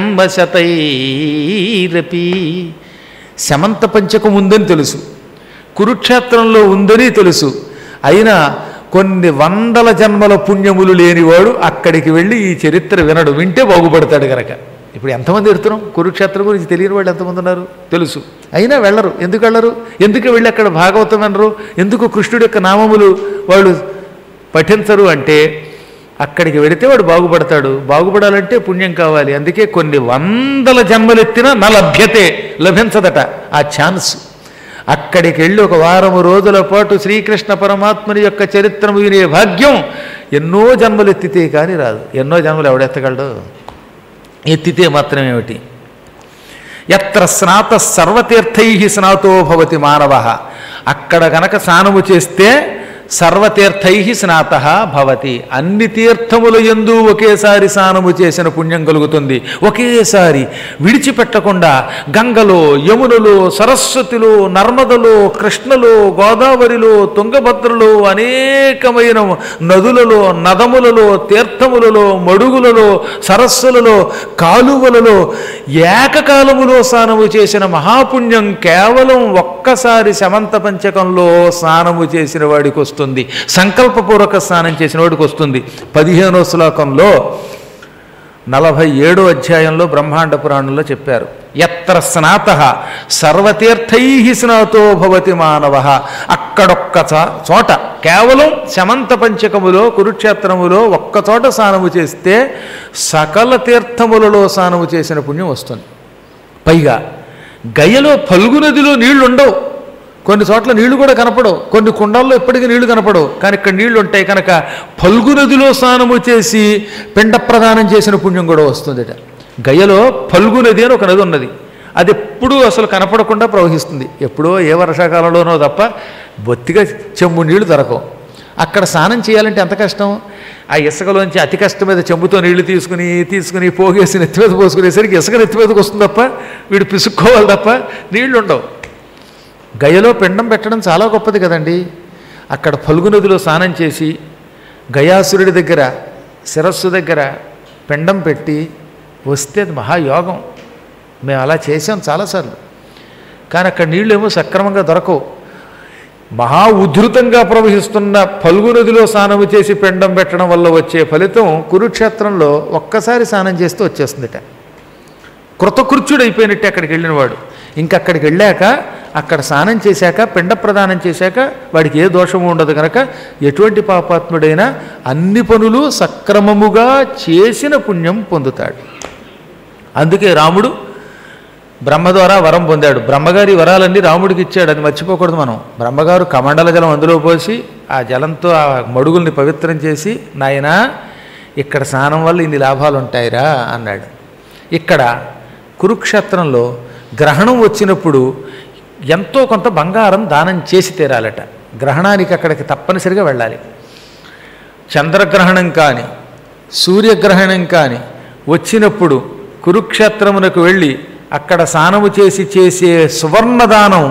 జన్మశతైరపి. సమంత పంచకం ఉందని తెలుసు, కురుక్షేత్రంలో ఉందని తెలుసు, అయినా కొన్ని వందల జన్మల పుణ్యములు లేనివాడు అక్కడికి వెళ్ళి ఈ చరిత్ర వినడు. వింటే బాగుపడతాడు కనుక. ఇప్పుడు ఎంతమంది ఎడుతున్నాం? కురుక్షేత్రం గురించి తెలియని వాళ్ళు ఎంతమంది ఉన్నారు? తెలుసు, అయినా వెళ్ళరు. ఎందుకు వెళ్ళరు? ఎందుకు వెళ్ళి అక్కడ భాగవతం వినరు? ఎందుకు కృష్ణుడి యొక్క నామములు వాళ్ళు పఠించరు అంటే అక్కడికి వెడితే వాడు బాగుపడతాడు. బాగుపడాలంటే పుణ్యం కావాలి. అందుకే కొన్ని వందల జన్మలెత్తినా లభ్యతే, లభించదట ఆ ఛాన్స్. అక్కడికి వెళ్ళి ఒక వారము రోజుల పాటు శ్రీకృష్ణ పరమాత్మని యొక్క చరిత్రము వినే భాగ్యం ఎన్నో జన్మలు ఎత్తితే కానీ రాదు. ఎన్నో జన్మలు ఎవడెత్తగలడు? ఎత్తితే మాత్రమేమిటి? ఎత్ర స్నాత సర్వతీర్థై స్నాతో భవతి మానవ. అక్కడ గనక స్నానము చేస్తే సర్వతీర్థై స్నాత భవతి, అన్ని తీర్థముల యందు ఒకేసారి స్నానము చేసిన పుణ్యం కలుగుతుంది. ఒకేసారి విడిచిపెట్టకుండా గంగలో, యమునలో, సరస్వతిలో, నర్మదలో, కృష్ణలో, గోదావరిలో, తుంగభద్రలో, అనేకమైన నదులలో, నదములలో, తీర్థములలో, మడుగులలో, సరస్సులలో, కాలువలలో ఏకకాలములో స్నానము చేసిన మహాపుణ్యం కేవలం ఒక్కసారి సమంత పంచకంలో స్నానము చేసిన వాడికి వస్తుంది. సంకల్పపూర్వక స్నానం చేసిన వాడికి వస్తుంది. 15వ శ్లోకంలో 47వ అధ్యాయంలో బ్రహ్మాండ పురాణంలో చెప్పారు. ఎత్ర స్నాత సర్వతీర్థై స్నాతో భవతి మానవ. అక్కడొక్క చోట కేవలం సమంత పంచకములో కురుక్షేత్రములో ఒక్కచోట స్నానము చేస్తే సకల తీర్థములలో స్నానము చేసిన పుణ్యం వస్తుంది. పైగా గయలో ఫల్గు నదిలో నీళ్లు ఉండవు, కొన్ని చోట్ల నీళ్లు కూడా కనపడవు, కొన్ని కుండాల్లో ఇప్పటికీ నీళ్లు కనపడవు, కానీ ఇక్కడ నీళ్లు ఉంటాయి కనుక ఫల్గు నదిలో స్నానము చేసి పిండ ప్రదానం చేసిన పుణ్యం కూడా వస్తుందట. గయలో ఫల్గు నది అని ఒక నది ఉన్నది, అది ఎప్పుడూ అసలు కనపడకుండా ప్రవహిస్తుంది, ఎప్పుడో ఏ వర్షాకాలంలోనో తప్ప బొత్తిగా చెంబు నీళ్లు దొరకవు. అక్కడ స్నానం చేయాలంటే ఎంత కష్టం, ఆ ఇసుకలోంచి అతి కష్టం మీద చెంబుతో నీళ్లు తీసుకుని పోగేసి నెత్తిమీద పోసుకునేసరికి ఇసుక నెత్తిమీదకి వస్తుంది తప్ప వీడు పిసుక్కోవాలి తప్ప నీళ్లు ఉండవు. గయలో పిండం పెట్టడం చాలా గొప్పది కదండి. అక్కడ ఫల్గు నదిలో స్నానం చేసి గయాసురుడి దగ్గర శిరస్సు దగ్గర పిండం పెట్టి వస్తే అది మహాయోగం. మేము అలా చేసాం చాలాసార్లు, కానీ అక్కడ నీళ్ళు ఏమో సక్రమంగా దొరకవు. మహా ఉధృతంగా ప్రవహిస్తున్న ఫల్గు నదిలో స్నానము చేసి పిండం పెట్టడం వల్ల వచ్చే ఫలితం కురుక్షేత్రంలో ఒక్కసారి స్నానం చేస్తే వచ్చేస్తుందిట. కృతకృత్యుడైపోయినట్టే అక్కడికి వెళ్ళినవాడు. ఇంకక్కడికి వెళ్ళాక అక్కడ స్నానం చేశాక పిండ ప్రదానం చేశాక వాడికి ఏ దోషము ఉండదు కనుక ఎటువంటి పాపాత్ముడైనా అన్ని పనులు సక్రమముగా చేసిన పుణ్యం పొందుతాడు. అందుకే రాముడు బ్రహ్మ ద్వారా వరం పొందాడు. బ్రహ్మగారి వరాలన్నీ రాముడికి ఇచ్చాడు, అది మర్చిపోకూడదు మనం. బ్రహ్మగారు కమండల జలం అందులో పోసి ఆ జలంతో ఆ మడుగుల్ని పవిత్రం చేసి, నాయనా ఇక్కడ స్నానం వల్ల ఇన్ని లాభాలు ఉంటాయిరా అన్నాడు. ఇక్కడ కురుక్షేత్రంలో గ్రహణం వచ్చినప్పుడు ఎంతో కొంత బంగారం దానం చేసి తీరాలట. గ్రహణానికి అక్కడికి తప్పనిసరిగా వెళ్ళాలి. చంద్రగ్రహణం కానీ సూర్యగ్రహణం కానీ వచ్చినప్పుడు కురుక్షేత్రమునకు వెళ్ళి అక్కడ స్నానము చేసే సువర్ణదానం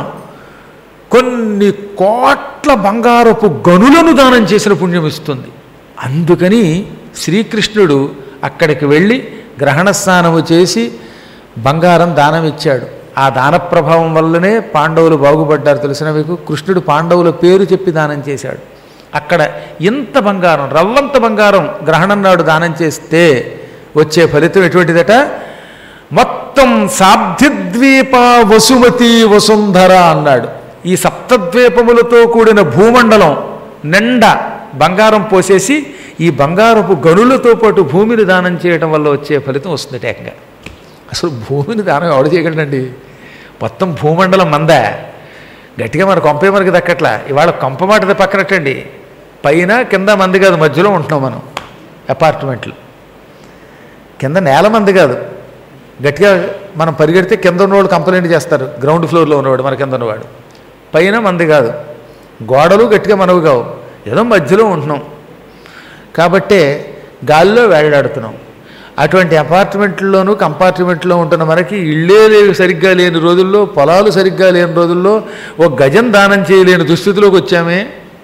కొన్ని కోట్ల బంగారపు గనులను దానం చేసిన పుణ్యం ఇస్తుంది. అందుకని శ్రీకృష్ణుడు అక్కడికి వెళ్ళి గ్రహణ స్నానము చేసి బంగారం దానం ఇచ్చాడు. ఆ దాన ప్రభావం వల్లనే పాండవులు బాగుపడ్డారు. తెలిసిన మీకు, కృష్ణుడు పాండవుల పేరు చెప్పి దానం చేశాడు. అక్కడ ఇంత బంగారం, రవ్వంత బంగారం గ్రహణం నాడు దానం చేస్తే వచ్చే ఫలితం ఎటువంటిదట, మొత్తం సాబ్ధిద్వీప వసుమతి వసుంధర అన్నాడు. ఈ సప్తద్వీపములతో కూడిన భూమండలం నిండా బంగారం పోసేసి ఈ బంగారపు గనులతో పాటు భూమిని దానం చేయడం వల్ల వచ్చే ఫలితం వస్తుంది. ఏకంగా అసలు భూమిని దానం ఎవడు చేయగలడండి? మొత్తం భూమండలం మందా, గట్టిగా మన కొంపే మనకి దక్కట్లా. ఇవాళ కొంప మాటది పక్కనట్టండి, పైన కింద మంది కాదు, మధ్యలో ఉంటున్నాం మనం. అపార్ట్మెంట్లు కింద నేల మంది కాదు, గట్టిగా మనం పరిగెడితే కింద ఉన్నవాడు కంప్లైంట్ చేస్తారు, గ్రౌండ్ ఫ్లోర్లో ఉన్నవాడు మన కింద ఉన్నవాడు. పైన మంది కాదు, గోడలు గట్టిగా మనవి కావు, ఏదో మధ్యలో ఉంటున్నాం కాబట్టే గాలిలో వేలాడుతున్నాం. అటువంటి అపార్ట్మెంట్లోనూ కంపార్ట్మెంట్లో ఉంటున్న మనకి ఇళ్ళే సరిగ్గా లేని రోజుల్లో, పొలాలు సరిగ్గా లేని రోజుల్లో ఒక గజం దానం చేయలేని దుస్థితిలోకి వచ్చామే.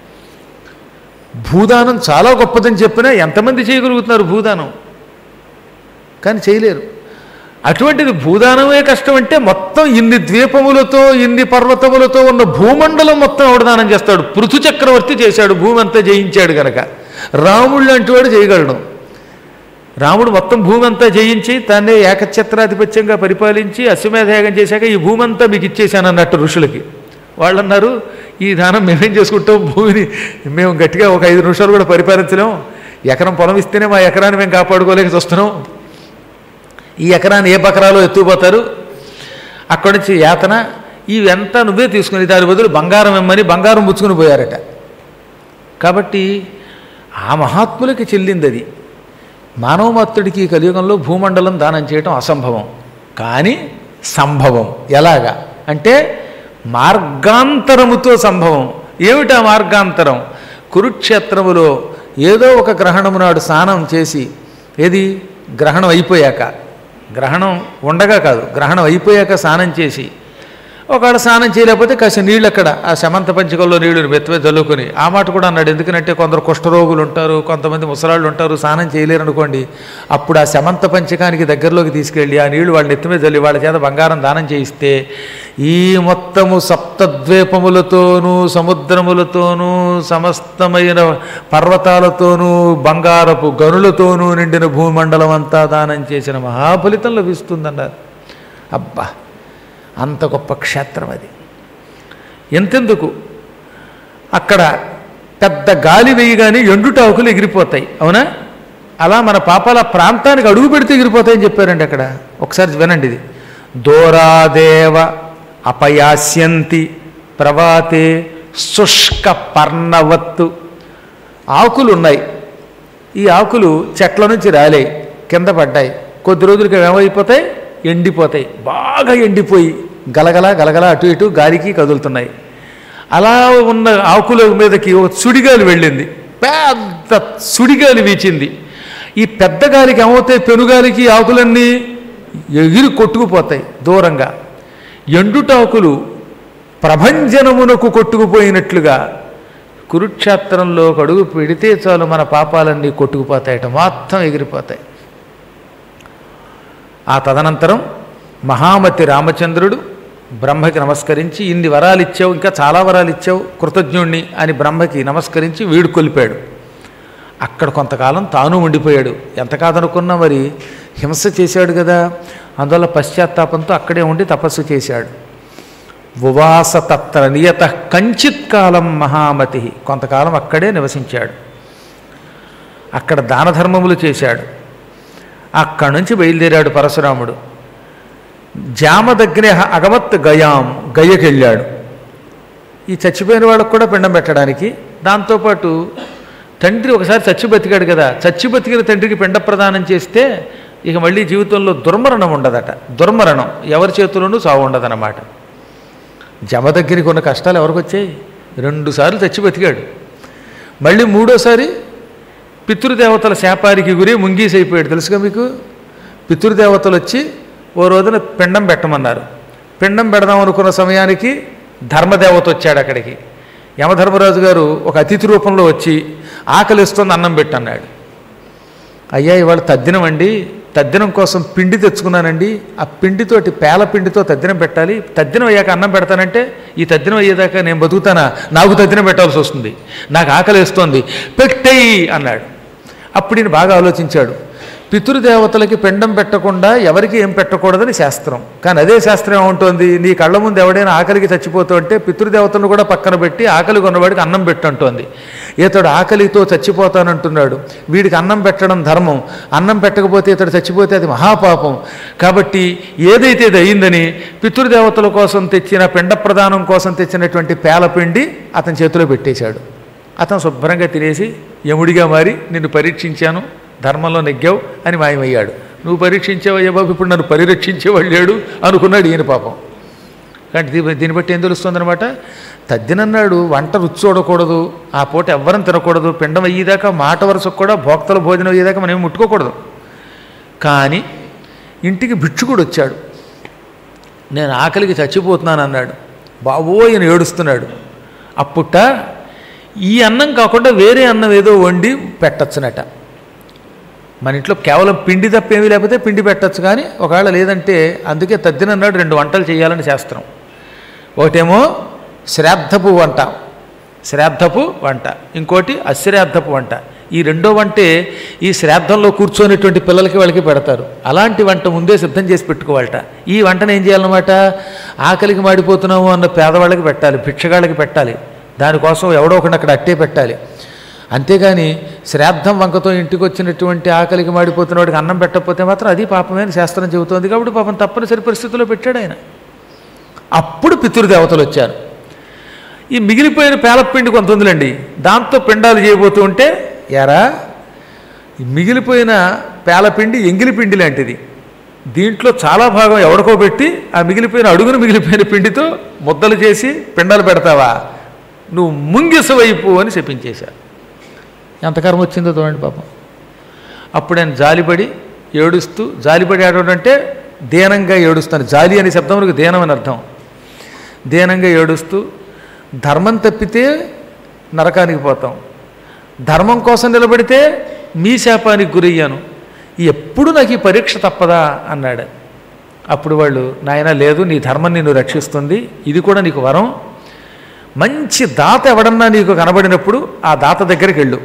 భూదానం చాలా గొప్పదని చెప్పినా ఎంతమంది చేయగలుగుతున్నారు భూదానం? కానీ చేయలేరు. అటువంటిది భూదానమే కష్టం అంటే మొత్తం ఇన్ని ద్వీపములతో ఇన్ని పర్వతములతో ఉన్న భూమండలం మొత్తం అవడదానం చేస్తాడు. పృథు చక్రవర్తి చేశాడు, భూమి అంతా జయించాడు కనుక. రాముడు లాంటి వాడు చేయగలడు. రాముడు మొత్తం భూమి అంతా జయించి తానే ఏకఛత్రాధిపత్యంగా పరిపాలించి అశ్వమేధయాగం చేశాక ఈ భూమి అంతా మీకు ఇచ్చేశాను అన్నట్టు ఋషులకి. వాళ్ళు అన్నారు, ఈ దానం మేమేం చేసుకుంటాం, భూమిని మేము గట్టిగా ఒక 5 నిమిషాలు కూడా పరిపాలించలేం, ఎకరం పొలం ఇస్తేనే మా ఎకరాన్ని మేము కాపాడుకోలేక చూస్తున్నాం, ఈ ఎకరాన్ని ఏ బకరాలో ఎత్తుకుపోతారు, అక్కడి నుంచి యాతన, ఇవంతా నువ్వే తీసుకుని దాని బదులు బంగారం ఇమ్మని బంగారం పుచ్చుకుని పోయారట. కాబట్టి ఆ మహాత్ములకి చెల్లింది అది. మానవమాత్రుడికి ఈ కలియుగంలో భూమండలం దానం చేయటం అసంభవం, కానీ సంభవం. ఎలాగా అంటే మార్గాంతరముతో సంభవం. ఏమిటా మార్గాంతరం? కురుక్షేత్రములో ఏదో ఒక గ్రహణము నాడు స్నానం చేసి, ఏది గ్రహణం అయిపోయాక, గ్రహణం ఉండగా కాదు, గ్రహణం అయిపోయాక స్నానం చేసి, ఒకవేళ స్నానం చేయలేకపోతే కాస్త నీళ్ళు అక్కడ ఆ శమంత పంచకంలో నీళ్ళని మెత్తమే చల్లుకొని, ఆ మాట కూడా అన్నాడు. ఎందుకంటే కొందరు కుష్ఠరోగులు ఉంటారు, కొంతమంది ముసలాళ్ళు ఉంటారు, స్నానం చేయలేరు అనుకోండి, అప్పుడు ఆ శమంత పంచకానికి దగ్గరలోకి తీసుకెళ్ళి ఆ నీళ్లు వాళ్ళని ఎత్తుమే చల్లి వాళ్ళ చేత బంగారం దానం చేయిస్తే ఈ మొత్తము సప్తద్వీపములతోనూ సముద్రములతోనూ సమస్తమైన పర్వతాలతోనూ బంగారపు గనులతోనూ నిండిన భూమండలం అంతా దానం చేసిన మహాఫలితం లభిస్తుందన్నారు. అబ్బా, అంత గొప్ప క్షేత్రం అది. ఎంతెందుకు, అక్కడ పెద్ద గాలి వేయగానే ఎండుటాకులు ఎగిరిపోతాయి, అవునా? అలా మన పాపాల ప్రాంతానికి అడుగు పెడితే ఎగిరిపోతాయని చెప్పారండి అక్కడ. ఒకసారి వినండి ఇది. దూరాదేవ అపయాస్యంతి ప్రవాతే శుష్క పర్ణవత్తు. ఆకులు ఉన్నాయి, ఈ ఆకులు చెట్ల నుంచి రాలేయి, కింద పడ్డాయి, కొద్ది రోజులకి ఏమైపోతాయి, ఎండిపోతాయి, బాగా ఎండిపోయి గలగల గలగల అటు ఇటు గాలికి కదులుతున్నాయి. అలా ఉన్న ఆకుల మీదకి ఒక సుడిగాలి వెళ్ళింది, పెద్ద సుడిగాలి వీచింది. ఈ పెద్ద గాలికి ఏమవుతాయి, పెనుగాలికి ఆకులన్నీ ఎగిరి కొట్టుకుపోతాయి దూరంగా. ఎండుటాకులు ప్రభంజనమునకు కొట్టుకుపోయినట్లుగా కురుక్షేత్రంలో అడుగు పెడితే చాలు మన పాపాలన్నీ కొట్టుకుపోతాయట, మొత్తం ఎగిరిపోతాయి. ఆ తదనంతరం మహామతి రామచంద్రుడు బ్రహ్మకి నమస్కరించి, ఇన్ని వరాలు ఇచ్చావు, ఇంకా చాలా వరాలు ఇచ్చావు, కృతజ్ఞుణ్ణి అని బ్రహ్మకి నమస్కరించి వీడు కొలిపాడు. అక్కడ కొంతకాలం తాను ఉండిపోయాడు. ఎంత కాదనుకున్నా మరి హింస చేశాడు కదా, అందువల్ల పశ్చాత్తాపంతో అక్కడే ఉండి తపస్సు చేశాడు. ఉవాస తత్ర నియత కంచిత్ కాలం మహామతి, కొంతకాలం అక్కడే నివసించాడు. అక్కడ దాన ధర్మములు చేశాడు. అక్కడి నుంచి బయలుదేరాడు పరశురాముడు. జామదగ్నే అగమత్ గయాం, గయ్యకెళ్ళాడు. ఈ చచ్చిపోయిన వాళ్ళకు కూడా పిండం పెట్టడానికి. దాంతోపాటు తండ్రి ఒకసారి చచ్చి బతికాడు కదా, చచ్చి బతికిన తండ్రికి పిండ ప్రదానం చేస్తే ఇక మళ్ళీ జీవితంలో దుర్మరణం ఉండదట. దుర్మరణం ఎవరి చేతుల్లోనూ చావు ఉండదన్నమాట. జమ దగ్గరికి ఉన్న కష్టాలు ఎవరికి వచ్చాయి? 2 సార్లు చచ్చి బతికాడు. మళ్ళీ 3ఓసారి పితృదేవతల శాపానికి గురి ముంగీసైపోయాడు. తెలుసుగా మీకు, పితృదేవతలు వచ్చి ఓ రోజున పిండం పెట్టమన్నారు. పిండం పెడదాం అనుకున్న సమయానికి ధర్మదేవత వచ్చాడు అక్కడికి. యమధర్మరాజు గారు ఒక అతిథి రూపంలో వచ్చి ఆకలిస్తుంది, అన్నం పెట్టన్నాడు. అయ్యా ఇవాళ తద్దినం అండి, తద్దినం కోసం పిండి తెచ్చుకున్నానండి, ఆ పిండితోటి పేల పిండితో తద్దినం పెట్టాలి, తద్దినం అయ్యాక అన్నం పెడతానంటే ఈ తద్దినం అయ్యేదాకా నేను బతుకుతానా, నాకు తద్దినం పెట్టాల్సి వస్తుంది, నాకు ఆకలిస్తోంది, పెట్టేయి అన్నాడు. అప్పుడు ఈయన బాగా ఆలోచించాడు. పితృదేవతలకి పిండం పెట్టకుండా ఎవరికి ఏం పెట్టకూడదని శాస్త్రం. కానీ అదే శాస్త్రం ఏముంటుంది, నీ కళ్ళ ముందు ఎవడైనా ఆకలికి చచ్చిపోతూ అంటే పితృదేవతలను కూడా పక్కన పెట్టి ఆకలి కొన్నవాడికి అన్నం పెట్టంటోంది. ఇతడు ఆకలితో చచ్చిపోతానంటున్నాడు, వీడికి అన్నం పెట్టడం ధర్మం, అన్నం పెట్టకపోతే ఇతడు చచ్చిపోతే అది మహాపాపం. కాబట్టి ఏదైతే ఇది అయిందని పితృదేవతల కోసం తెచ్చిన పిండ ప్రదానం కోసం తెచ్చినటువంటి పేలపిండి అతని చేతిలో పెట్టేశాడు. అతను శుభ్రంగా తినేసి యముడిగా మారి, నిన్ను పరీక్షించాను, ధర్మంలో నెగ్గావు అని మాయమయ్యాడు. నువ్వు పరీక్షించావయ్యా బాబు, ఇప్పుడు నన్ను పరిరక్షించేవాళ్ళు లేడు అనుకున్నాడు ఈయన పాపం. కానీ దీన్ని బట్టి ఏం తెలుస్తుందనమాట, తద్దినన్నాడు వంట రుచి చూడకూడదు, ఆ పూట ఎవ్వరం తినకూడదు, పిండం అయ్యేదాకా మాట వరుసకు కూడా భోక్తల భోజనం అయ్యేదాకా మనం ముట్టుకోకూడదు. కానీ ఇంటికి భిక్షుకుడు వచ్చాడు, నేను ఆకలికి చచ్చిపోతున్నాను అన్నాడు. బాబోయ్ అని ఏడుస్తున్నాడు. అప్పుట ఈ అన్నం కాకుండా వేరే అన్నం ఏదో వండి పెట్టచ్చునట. మన ఇంట్లో కేవలం పిండి తప్ప ఏమీ లేకపోతే పిండి పెట్టచ్చు, కానీ ఒకవేళ లేదంటే అందుకే తద్దినన్నాడు 2 వంటలు చేయాలని శాస్త్రం. ఒకటేమో శ్రాద్ధపు వంట, శ్రాద్ధపు వంట, ఇంకోటి అశ్రాద్ధపు వంట. ఈ 2వ వంటే ఈ శ్రాద్ధంలో కూర్చొనేటువంటి పిల్లలకి వాళ్ళకి పెడతారు. అలాంటి వంట ముందే సిద్ధం చేసి పెట్టుకోవాలట. ఈ వంటను ఏం చేయాలన్నమాట, ఆకలికి మాడిపోతున్నాము అన్న పేదవాళ్ళకి పెట్టాలి, భిక్షగాళ్ళకి పెట్టాలి, దానికోసం ఎవడో ఒకటి అక్కడ అట్టే పెట్టాలి. అంతేగాని శ్రాద్ధం వంకతో ఇంటికి వచ్చినటువంటి ఆకలికి మాడిపోతున్న వాడికి అన్నం పెట్టకపోతే మాత్రం అది పాపమే అని శాస్త్రం చెబుతోంది. కాబట్టి పాపం తప్పనిసరి పరిస్థితుల్లో పెట్టాడు ఆయన. అప్పుడు పితృదేవతలు వచ్చారు. ఈ మిగిలిపోయిన పేలపిండి కొంత ఉందిలేండి, దాంతో పిండాలు చేయబోతూ ఉంటే, ఎరా ఈ మిగిలిపోయిన పేలపిండి ఎంగిలిపిండి లాంటిది, దీంట్లో చాలా భాగం ఎవడికో పెట్టి ఆ మిగిలిపోయిన అడుగును మిగిలిపోయిన పిండితో ముద్దలు చేసి పిండాలు పెడతావా, నువ్వు ముంగిసవైపు అని చెప్పించేశారు. ఎంత కర్మ వచ్చిందో చూడండి పాపం. అప్పుడు ఆయన జాలిపడి ఏడుస్తూ, జాలిపడి ఏడవడం అంటే దీనంగా ఏడుస్తాను, జాలి అనే శబ్దములకు దీనం అని అర్థం. దీనంగా ఏడుస్తూ, ధర్మం తప్పితే నరకానికి పోతాం, ధర్మం కోసం నిలబడితే మీ శాపానికి గురయ్యాను, ఎప్పుడు నాకు ఈ పరీక్ష తప్పదా అన్నాడు. అప్పుడు వాళ్ళు, నాయన లేదు, నీ ధర్మం నిన్ను రక్షిస్తుంది, ఇది కూడా నీకు వరం, మంచి దాత ఎవడన్నా నీకు కనబడినప్పుడు ఆ దాత దగ్గరికి వెళ్ళు,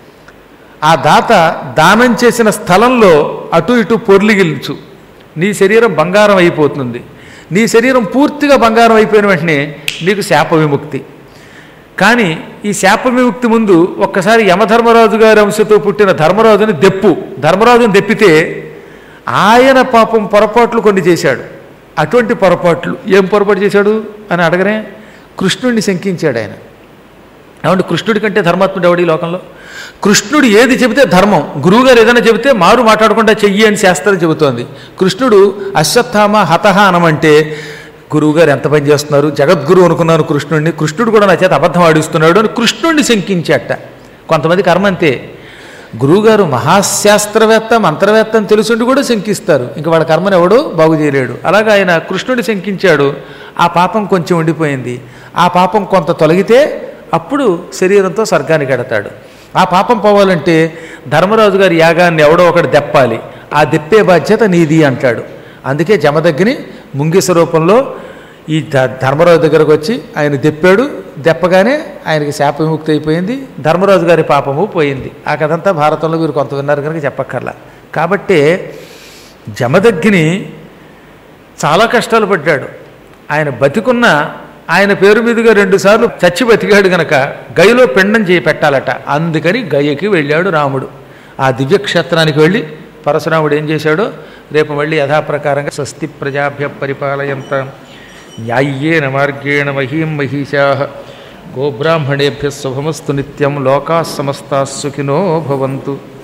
ఆ దాత దానం చేసిన స్థలంలో అటు ఇటు పొర్లిగిల్చు, నీ శరీరం బంగారం అయిపోతుంది. నీ శరీరం పూర్తిగా బంగారం అయిపోయిన వెంటనే నీకు శాప విముక్తి. కానీ ఈ శాప విముక్తి ముందు ఒక్కసారి యమధర్మరాజు గారి అంశతో పుట్టిన ధర్మరాజుని ధర్మరాజుని దెప్పితే ఆయన పాపం పొరపాట్లు కొన్ని చేశాడు. అటువంటి పొరపాట్లు ఏం పొరపాటు చేశాడు అని అడగనే కృష్ణుడిని శంకించాడు ఆయన. ఏమంటే కృష్ణుడి కంటే ధర్మాత్ముడు ఎవడు ఈ లోకంలో? కృష్ణుడు ఏది చెబితే ధర్మం, గురువుగారు ఏదైనా చెబితే మారు మాట్లాడకుండా చెయ్యి అని శాస్త్రం చెబుతోంది. కృష్ణుడు అశ్వత్థామ హతహ అనమంటే గురువుగారు ఎంత పని చేస్తున్నారు, జగద్గురు అనుకున్నాను కృష్ణుడిని, కృష్ణుడు కూడా నా చేత అబద్ధం ఆడిస్తున్నాడు అని కృష్ణుడిని శంకించాట. కొంతమంది కర్మ అంతే, గురువుగారు మహాశాస్త్రవేత్త మంత్రవేత్త అని తెలుసుండి కూడా శంకిస్తారు, ఇంక వాడి కర్మను ఎవడో బాగు చేయలేడు. అలాగా ఆయన కృష్ణుడిని శంకించాడు, ఆ పాపం కొంచెం ఉండిపోయింది. ఆ పాపం కొంత తొలగితే అప్పుడు శరీరంతో స్వర్గానికి ఎడతాడు. ఆ పాపం పోవాలంటే ధర్మరాజు గారి యాగాన్ని ఎవడో ఒకటి దెప్పాలి, ఆ దెప్పే బాధ్యత నీది అంటాడు. అందుకే జమదగ్ని ముంగిస రూపంలో ఈ ధర్మరాజు దగ్గరకు వచ్చి ఆయన దెప్పాడు. దెప్పగానే ఆయనకి శాప విముక్తి అయిపోయింది, ధర్మరాజు గారి పాపము పోయింది. ఆ కథంతా భారతంలో మీరు కొంత విన్నారు కనుక చెప్పక్కర్లా. కాబట్టి జమదగ్ని చాలా కష్టాలు పడ్డాడు. ఆయన బతికున్న ఆయన పేరు మీదుగా 2 సార్లు చచ్చి బతికాడు గనక గయలో పిండం చేయి పెట్టాలట. అందుకని గయకి వెళ్ళాడు రాముడు. ఆ దివ్యక్షేత్రానికి వెళ్ళి పరశురాముడు ఏం చేశాడో రేపు మళ్ళీ యథాప్రకారంగా స్వస్తి ప్రజాభ్య పరిపాలయంత న్యాయ్యేన మార్గేణ మహీం మహిషాః గోబ్రాహ్మణేభ్యः శుభమస్తు నిత్యం లోకాः సమస్తాः సుఖినో భవంతు.